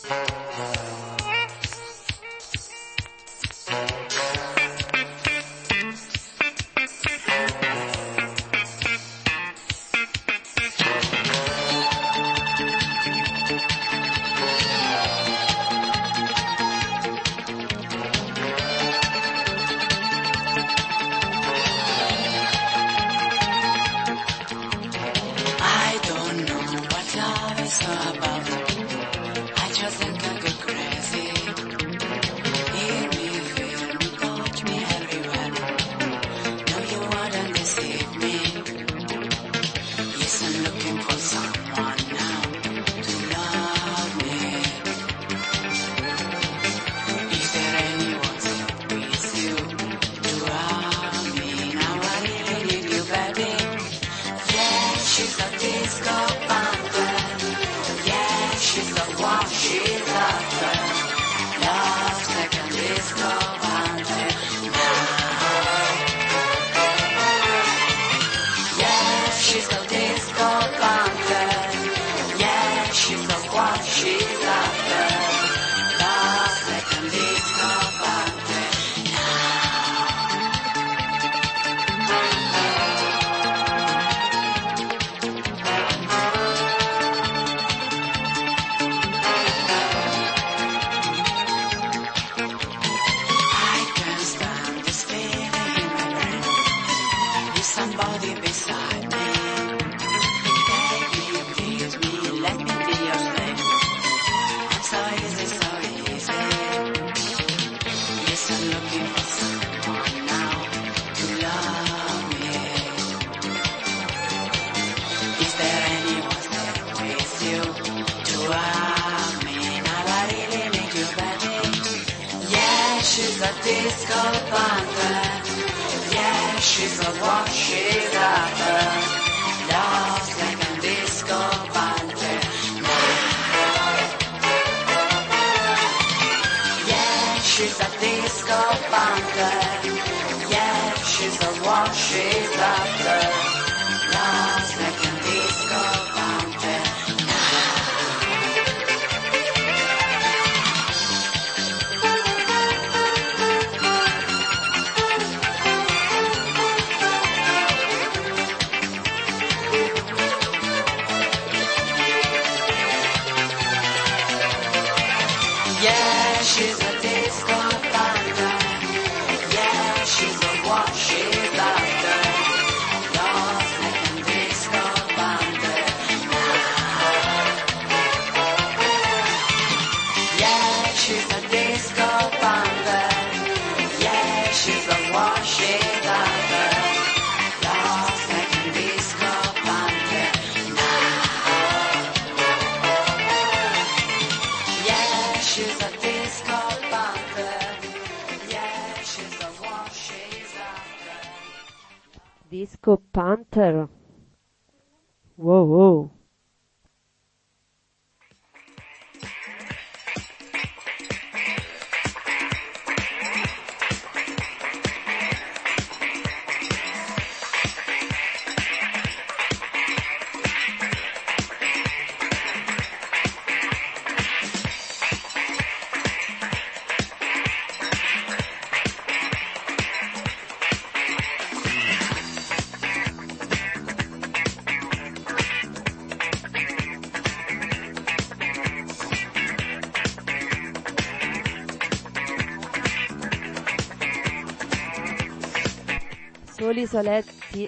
I don't know what love is all about. I just think I go crazy. Hear me, feel me, touch me everywhere. No, you wouldn't deceive me. Yes, I'm looking for someone now to love me. Is there anyone still with you to love me? Now I really need you, baby. Yeah, she's a disco panther. Yeah, she's a what she's after. Love's like a disco panther now. Yeah, she's a disco panther. Yeah, she's a what she's after. Love's like a disco panther I can't stand this feeling in my brain. With somebody beside me. Baby, please me, let me be your slave. I'm so easy, so easy. Yes, I'm looking for someone now to love me. Is there anyone still with you to love me? Now I really need you, baby. Yeah, she's a disco panther. Yeah, she's a what she's after. Love's like a disco panther now. Yeah, she's a disco panther. Yeah, she's a what she's after. Love's like a disco panther Yeah, she's a disco panther. Yeah, she's a what she's after. Love's like a disco panther now. Yeah, she's a disco panther. Yeah, she's a what she's after. Love's like a disco panther now. Yeah, she's a disco panther. Yeah, she's a what she's after. Disco Panther. Wow, wow. Soli soletti.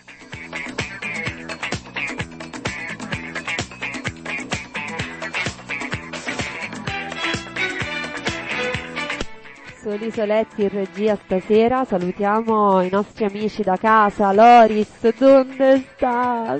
Soli soletti in regia stasera. Salutiamo i nostri amici da casa. Loris, donde stas?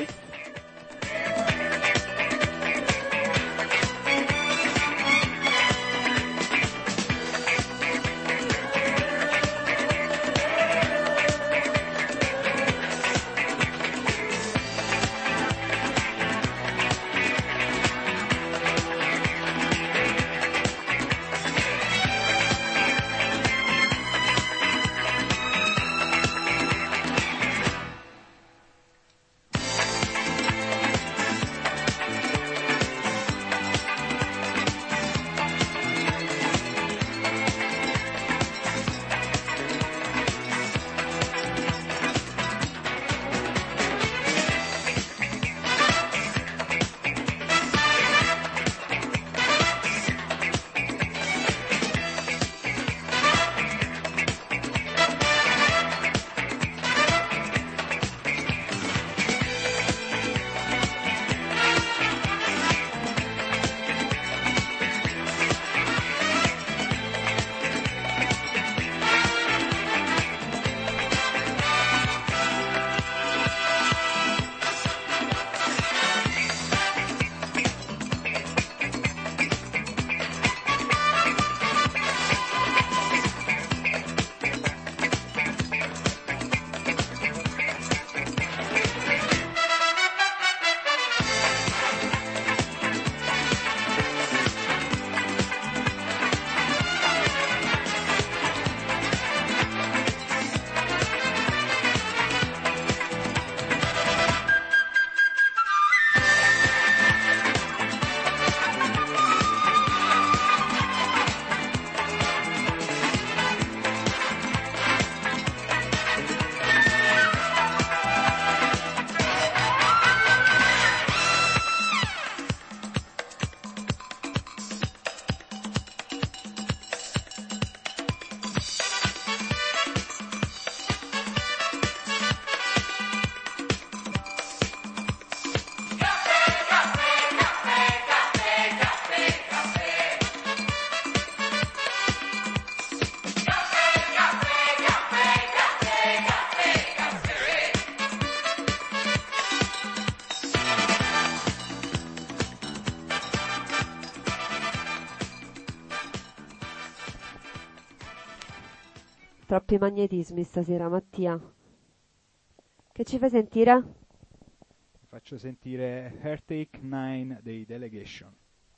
Troppi magnetismi stasera, Mattia. Che ci fai sentire? Faccio sentire Heartache nine dei Delegation.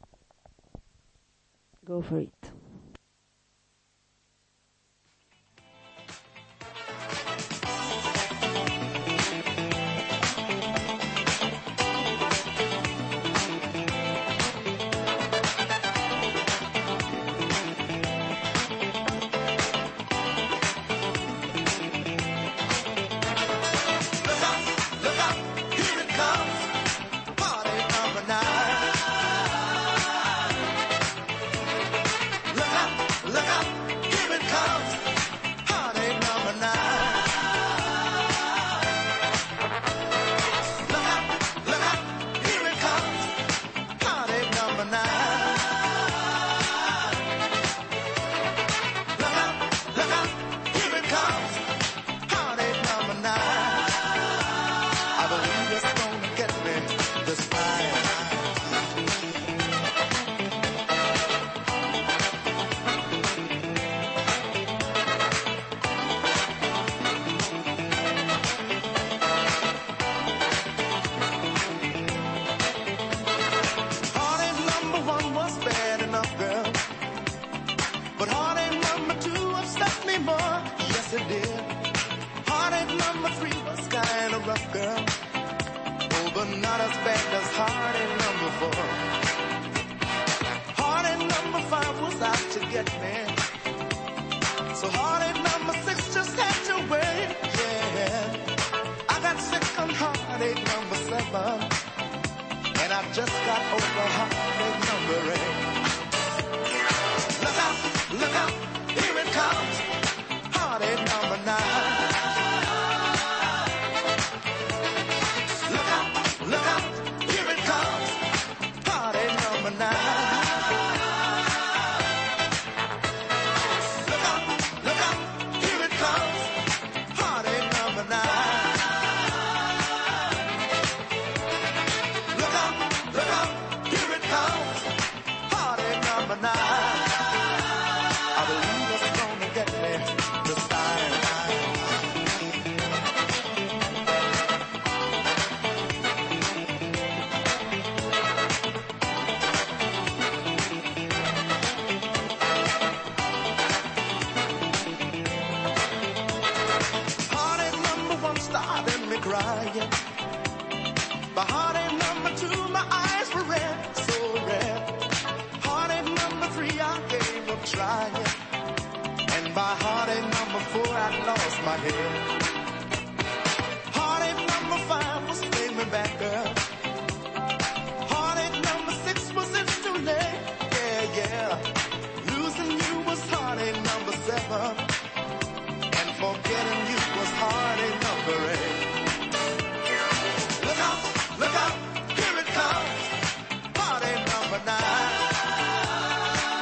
Go for it.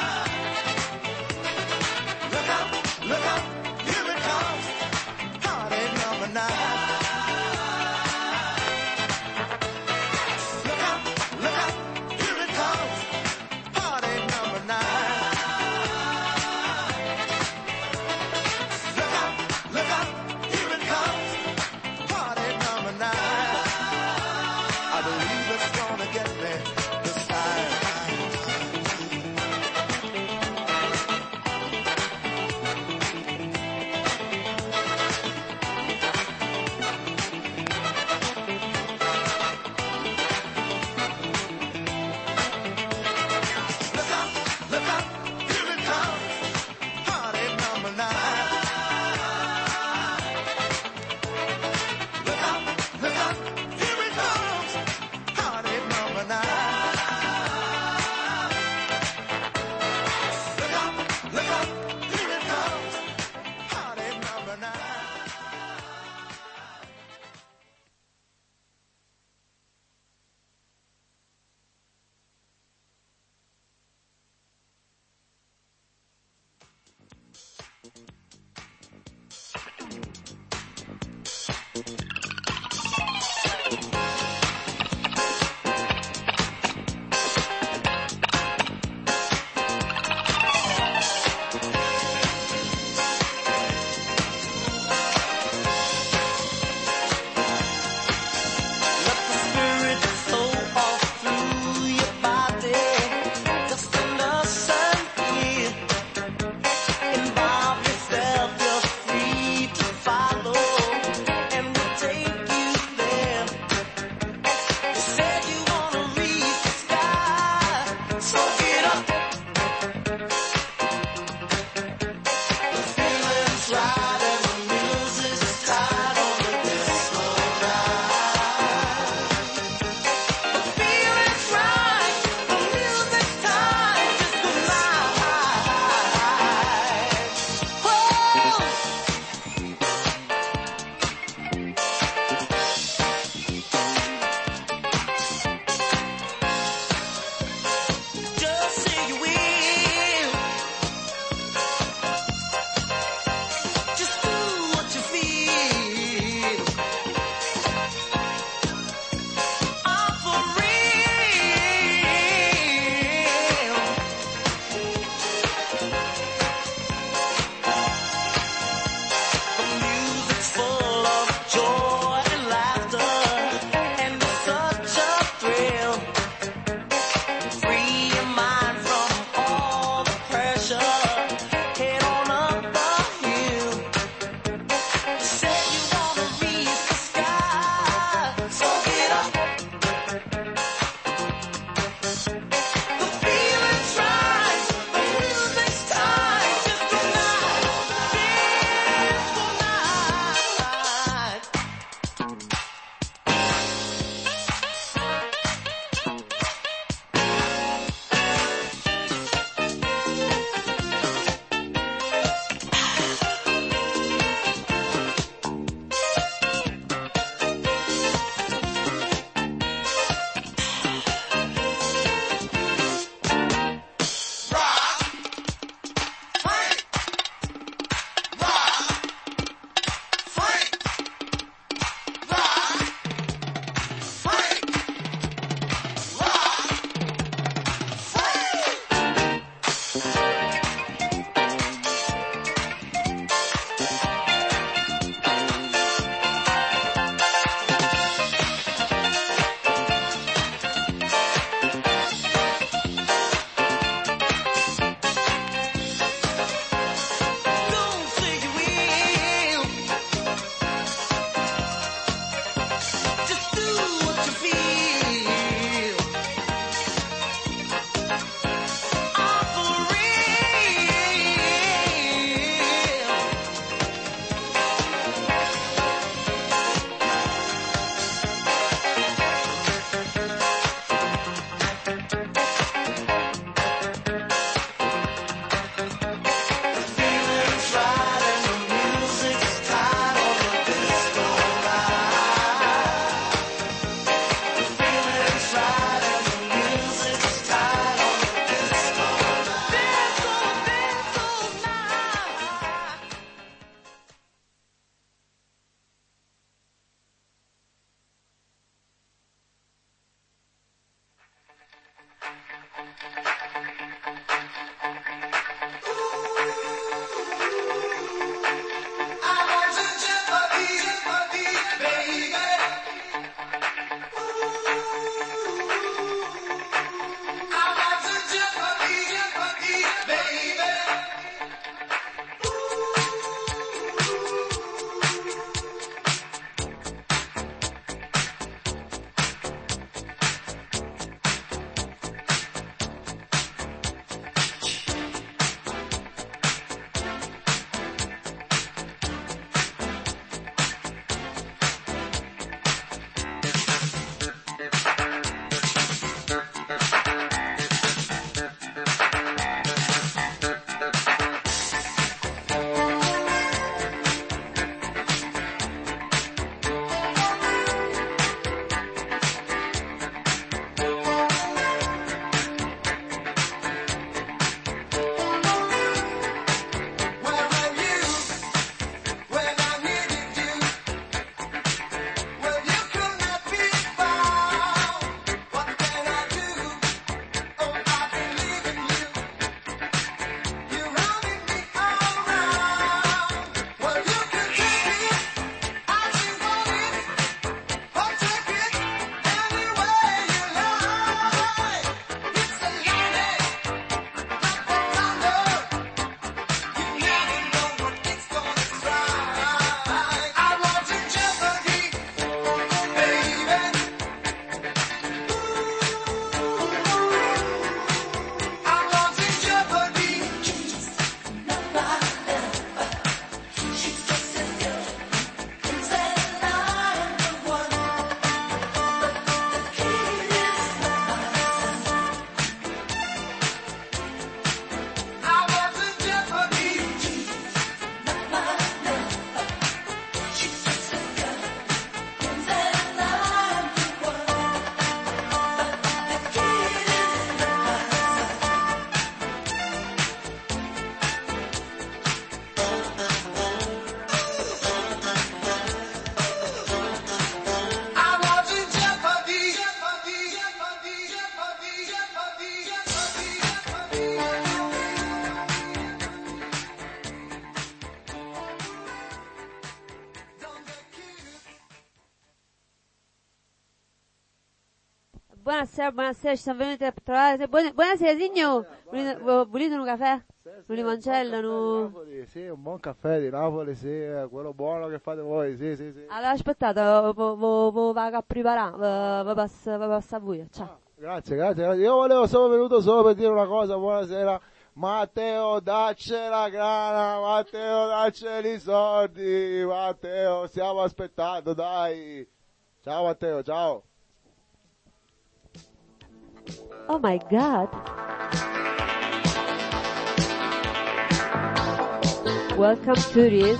Look out, here it comes, party buonasera, buonasera, ci siamo venuti a trovare. Buona- Buonasera, signor. Volete, vo- volete un caffè? Un limoncello? Un... Napoli, sì, un buon caffè di Napoli, sì, eh, quello buono che fate voi, sì, sì, sì. Allora, aspettate, vo- vo- vo- vado a preparare, vi passo vi passo a voi, ciao. Grazie, grazie, grazie. Io volevo solo venuto solo per dire una cosa, buonasera. Matteo, dacci la grana, Matteo, dacci i soldi, Matteo, stiamo aspettando, dai. Ciao Matteo, ciao. Oh my god. Welcome to this.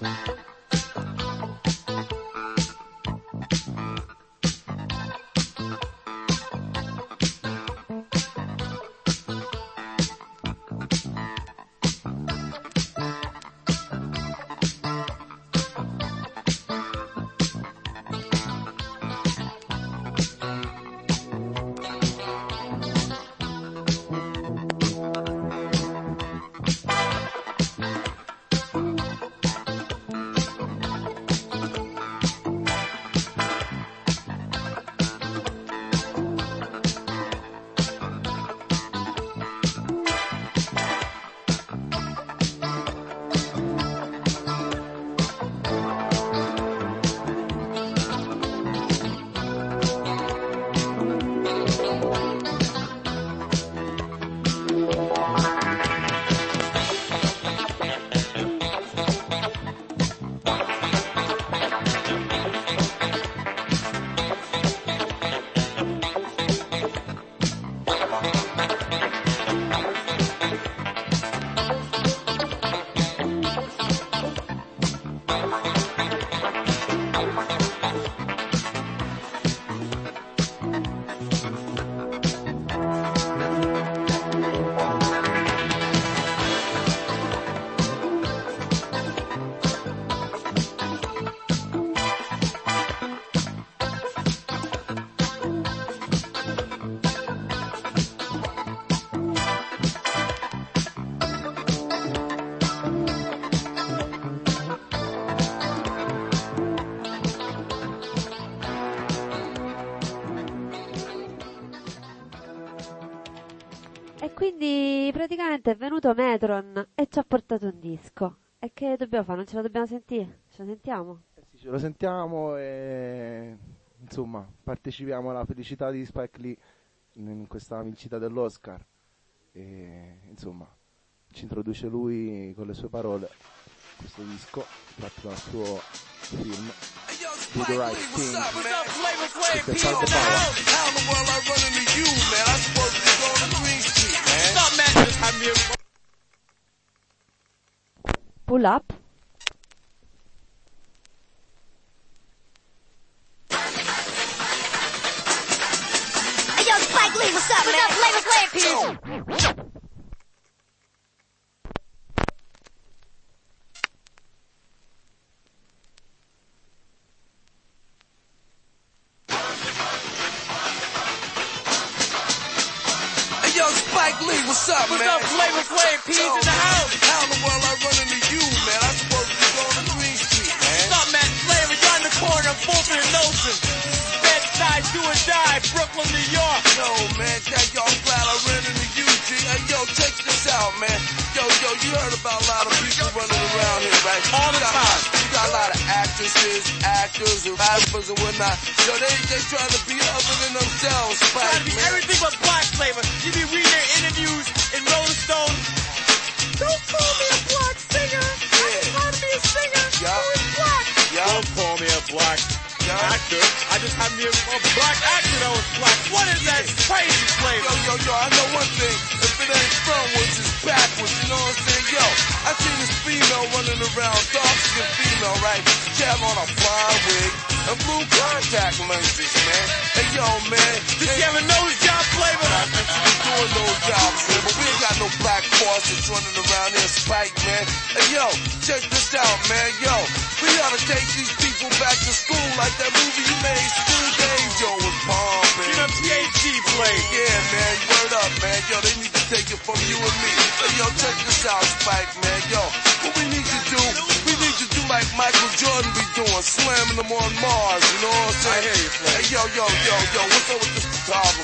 E quindi praticamente è venuto Metron e ci ha portato un disco. E che dobbiamo fare? Non ce la dobbiamo sentire? Ce la sentiamo? Eh sì, ce lo sentiamo e insomma partecipiamo alla felicità di Spike Lee in questa vincita dell'Oscar e insomma ci introduce lui con le sue parole questo disco tratto dal suo film Do the Right Thing. It's a South the Power. How in the world I run into you, man? I'm supposed to be going to Green Street, man. Stop, man. Just have me a... Pull up. Hey, yo, Spike Lee, what's up, man? Play with play, Peter. Hey, yo, Spike Lee, what's up, What's man? up, Flavor Flav? P's in the house. How in the world I run into you, man? I'm supposed to be going to Green Street, man. What's up, man? Flavor, you're in the corner of Fulton and Nelson. Bed-Stuy, do or die, Brooklyn, New York. Yo, man, that y'all glad I ran into you, G. Hey, yo, check this out, man. Yo, yo, you heard about a lot of people running around here, right? All the You got- time. You got a lot of actresses, actors, and rappers and whatnot. Yo, they they trying to be other than themselves, Trying Spike, to be man. everything but black Flavor. You be reading their interviews in Rolling Stone. Don't call me a black singer. I just want to be a singer. Yeah. Who is black? Yo, Don't call me a black Yeah. actor. I just had me a, a black actor that was black. What is that crazy yo, Flavor? yo, yo, I know one thing. If it ain't frontwards, it's backwards, you know what I'm saying? Yo, I seen this female running around, dark-skinned female, right? She had on a fine wig and blue contact lenses, man. Hey, yo, man. Did she have a nose job Flavor? I think she be doing those jobs, man, but we ain't got no black bosses running around here, Spike, man. Hey, yo, check this out, man. Yo, we gotta take these people back to school like that movie you made, School Days, yo, was pumping. You know, P H D Flavor. Yeah, man, word up, man. Yo, they need to take it from you and me. Hey, yo, check this out, Spike, man. Yo, what we need to do, we need to do like Michael Jordan be doing, slamming them on Mars, you know what I'm saying? I hear you, Flavor. Hey, yo, yo, yo, yo, what's up with this photographer?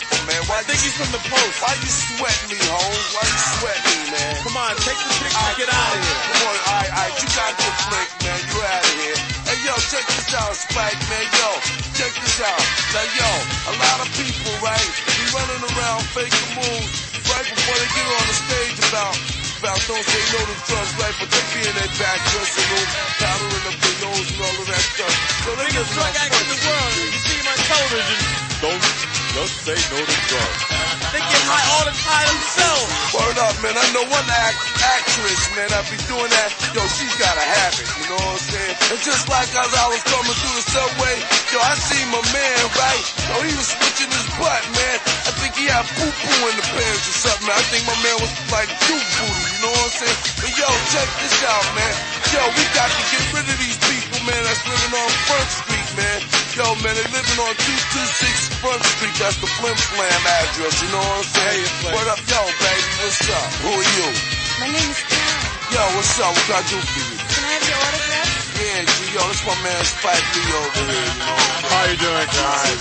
Why I think you, he's from the post. why you sweating me, Holmes? Why you sweating me, man? Come on, take the picture and get out of here. Come on, alright, alright, you got your flick, man. You out of here. Hey, yo, check this out, Spike, man. Yo, check this out. Now, yo, a lot of people, right, be running around faking moves right before they get on the stage about, about don't say no to drugs, right, but they be in their back dressing room, powdering up their nose and all of that stuff. So they Biggest get drug addict in the world. You see my television. Don't just say no to drugs. They get high all the time themselves. Word up, man. I know one act, actress, man, I be doing that. Yo, she's got a habit, you know what I'm saying? And just like as I was coming through the subway, yo, I seen my man, right? Yo, he was switching his butt, man. I think he had poo-poo in the pants or something. I think my man was like juke booty, you know what I'm saying? But yo, check this out, man. Yo, we got to get rid of these people, man, that's living on Front Street, man. Yo, man, they living on two two six Front Street. That's the Flim Flam address, you know what I'm saying? What up, yo, baby, what's up? Who are you? My name is Karen. Yo, what's up? What can I do for you? Can I have your autograph? Yeah, G, yo, that's my man Spike Lee over here, you know. How you doing, guys?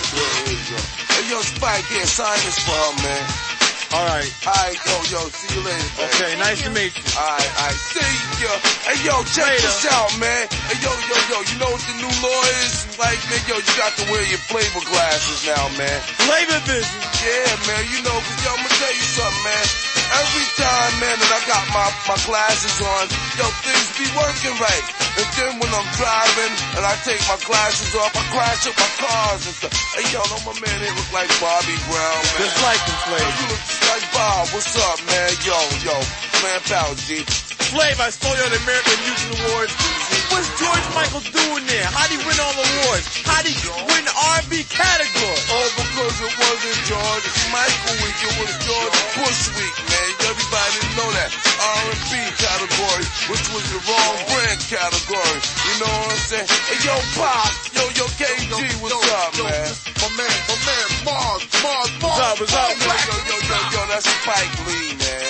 Hey, yo, Spike, here, sign this for her, man. Alright. Alright, yo, yo, see you later, baby. Okay, nice to meet you. Alright, alright, see ya. Hey, yo, check Later. this out, man. Hey, yo, yo, yo, you know what the new law is? Like, man, yo, you got to wear your flavor glasses now, man. Flavor business. Yeah, man, you know, cause yo, I'ma tell you something, man. Every time, man, that I got my, my glasses on, yo, things be working right. And then when I'm driving and I take my glasses off, I crash up my cars and stuff. Hey, yo, no, my man, he look like Bobby Brown, man. Just like him, Yo, Flavor. you look just like Bob. What's up, man? Yo, yo, man, pal, G. Flav, I stole you the American Music Awards. What's George Michael doing there? How'd he win all the awards? How'd he win the R and B category? Oh, because it wasn't George Michael week, it was George Bush week, man. Everybody didn't know that. R and B category, which was the wrong brand category. You know what I'm saying? Hey, yo, Pop, yo, yo, K G, what's up, man? My man, my man, Mars, Mars, Mars. What's up, what's up, Yo, yo, yo, yo, yo, that's Spike Lee, man.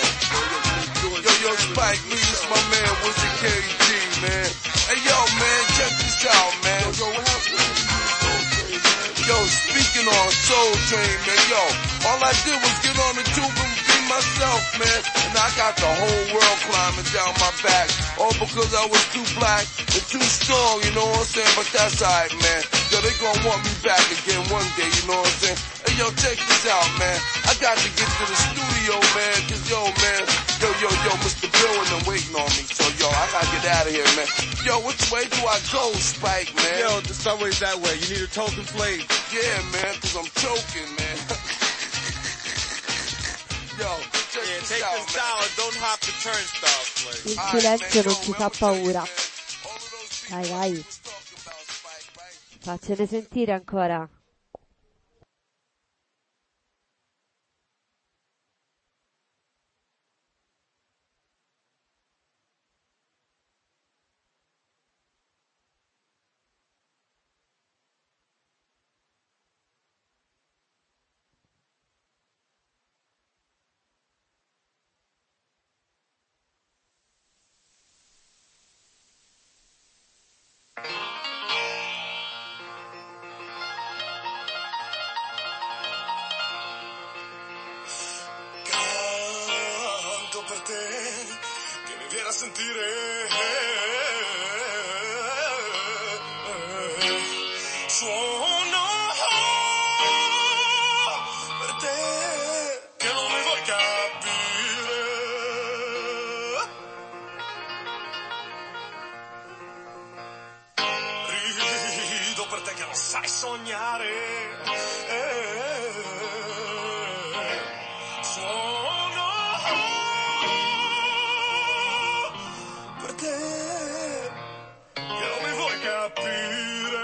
Yo, yo, Spike Lee, this my man, Wizard K G, man. Hey, yo, man, check this out, man. Yo, what happened? Yo, speaking on Soul Train, man, yo, all I did was get on the tube and be myself, man, and I got the whole world climbing down my back, all because I was too black and too strong, you know what I'm saying, but that's alright, man. Yo, they gonna want me back again one day, you know what I'm saying? Hey, yo, check this out, man. I got to get to the studio, man, cause yo, man, yo, yo, yo, Mister Bill and them waiting on me, so yo, I gotta get out of here, man. Yo, which way do I go, Spike, man? Yo, the subway's that way. You need a token, Flav. Yeah, man, cause I'm choking, man. Yo, check Yeah, this take out, this man. dollar. Don't hop the turnstile, Flav. Il silenzio non ci fa paura. Dai, dai. Faccene sentire ancora. Canto per te, che mi viene a sentire. Suono per te, che non mi vuoi capire. Rido per te che non sai sognare. Suono per te, che non mi vuoi capire.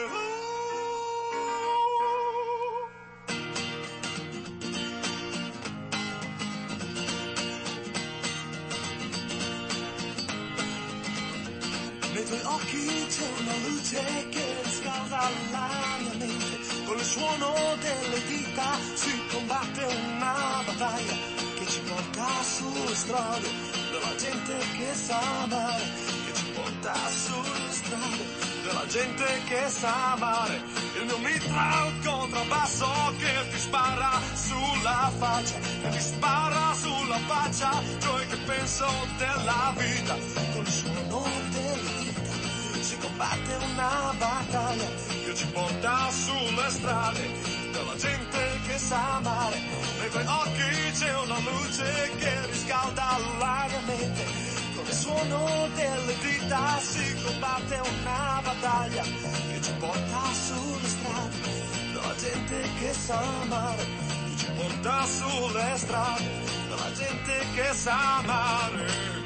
Nei tuoi occhi c'è una luce che scalda la mia mente, con il suono delle dita si combatte una battaglia che ci porta sulle strade della gente che sa amare, che ci porta sulle strade della gente che sa amare. il mio mitra un contrabbasso che ti spara sulla faccia, che ti spara sulla faccia, cioè che penso della vita, con il suono delle dita si combatte una battaglia che ci porta sulle strade della gente che sa amare, nei tuoi occhi c'è una luce che riscalda la mia mente. Con il suono delle dita si combatte una battaglia che ci porta sulle strade della gente che sa amare, che ci porta sulle strade della gente che sa amare.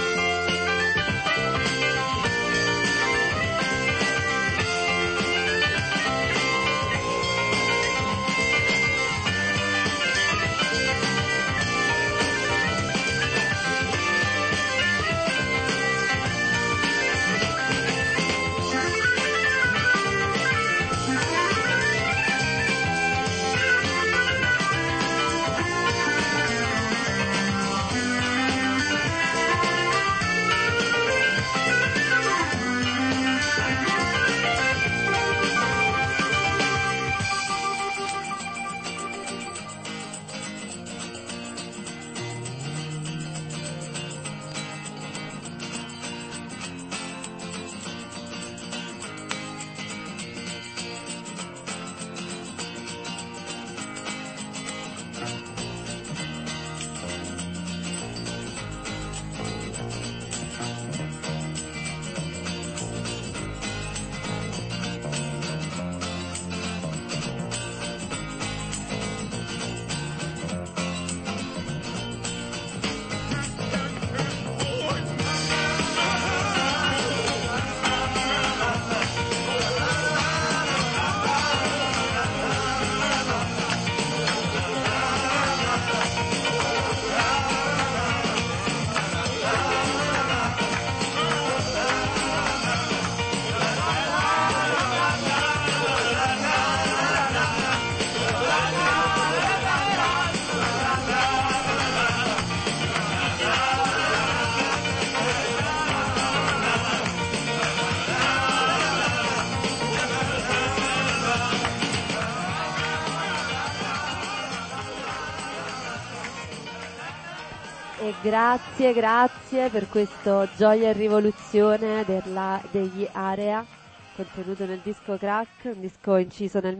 E grazie, grazie per questo Gioia e Rivoluzione della, degli Area, contenuto nel disco Crack, un disco inciso nel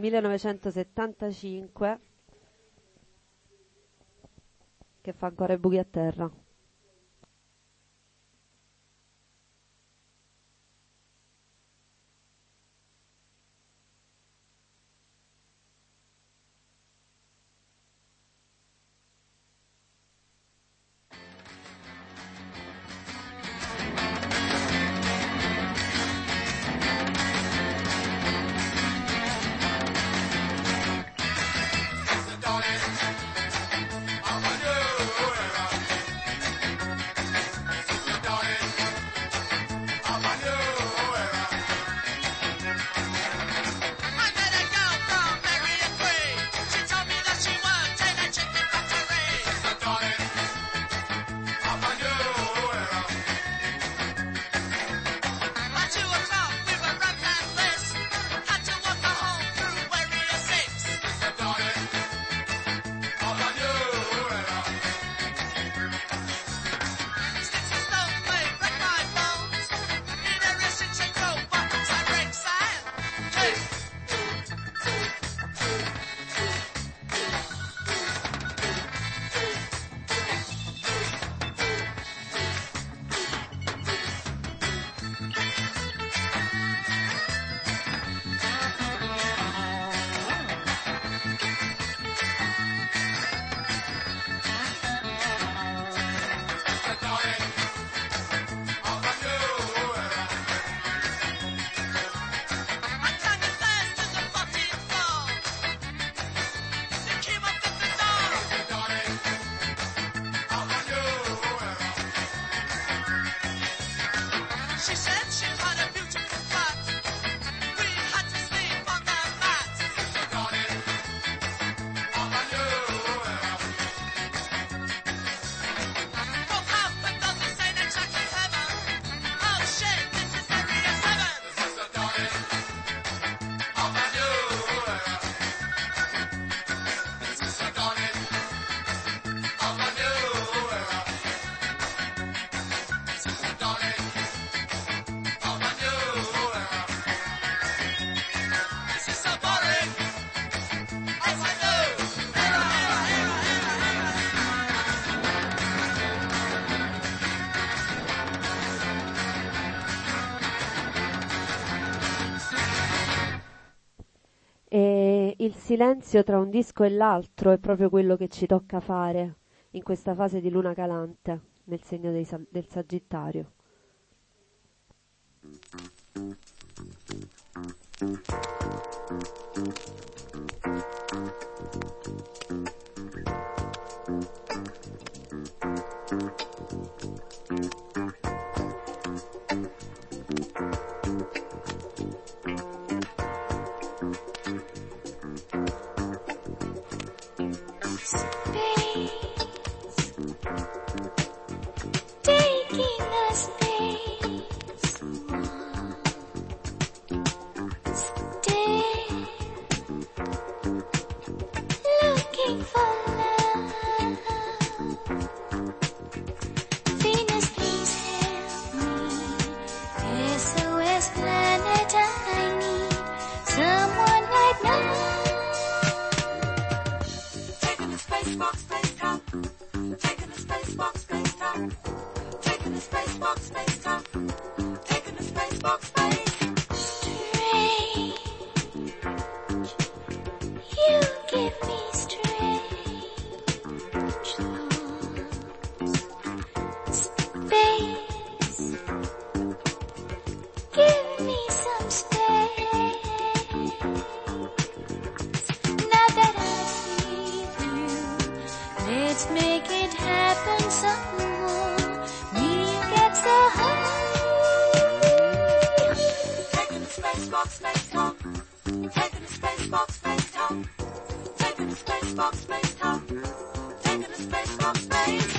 millenovecentosettantacinque, che fa ancora i buchi a terra. il silenzio tra un disco e l'altro è proprio quello che ci tocca fare in questa fase di luna calante nel segno dei sa- del Sagittario. Taking a space, stay, looking for love. Venus, please help me. S O S planet, I need someone right now. Taking a spacewalk, space time. Taking a spacewalk, space time. Taking a spacewalk, space time. Taking a spacewalk, space. Strange, you give me strange thoughts. Space, give me some space. Now that I see through, let's make it happen some more. We'll get so high. Taking a spacewalk, space time. Taking a spacewalk, space time. Taking a spacewalk, space time. Taking a spacewalk, space.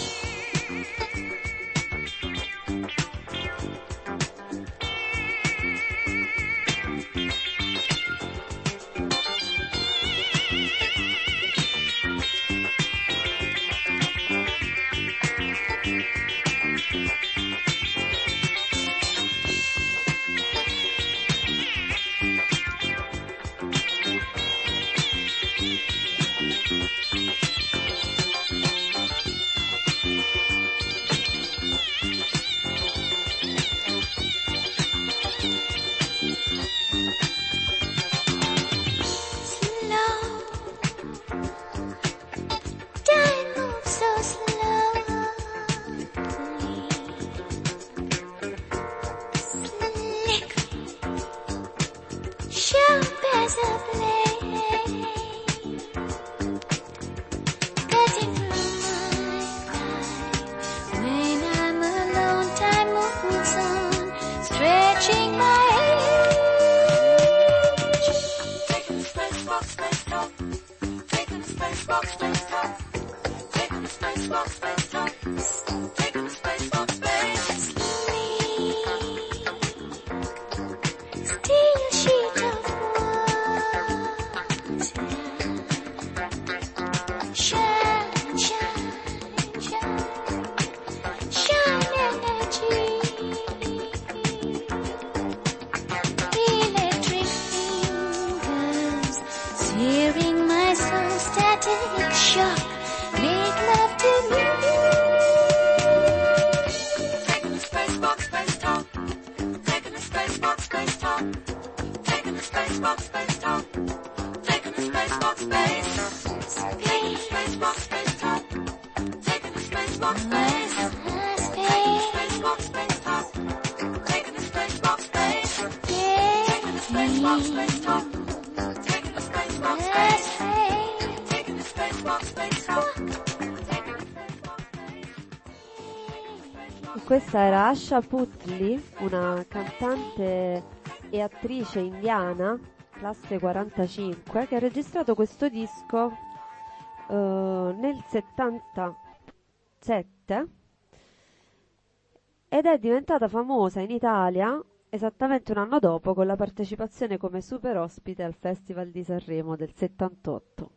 Questa era Asha Putley, una cantante e attrice indiana, classe quarantacinque, che ha registrato questo disco uh, nel settantasette ed è diventata famosa in Italia esattamente un anno dopo con la partecipazione come super ospite al Festival di Sanremo del settantotto.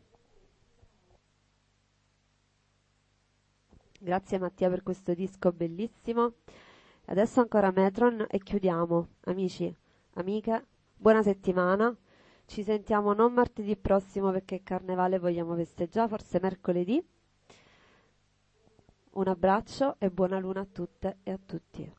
Grazie Mattia per questo disco bellissimo. Adesso ancora Metron e chiudiamo. Amici, amiche, buona settimana. Ci sentiamo non martedì prossimo perché è carnevale, vogliamo festeggiare, forse mercoledì. Un abbraccio e buona luna a tutte e a tutti.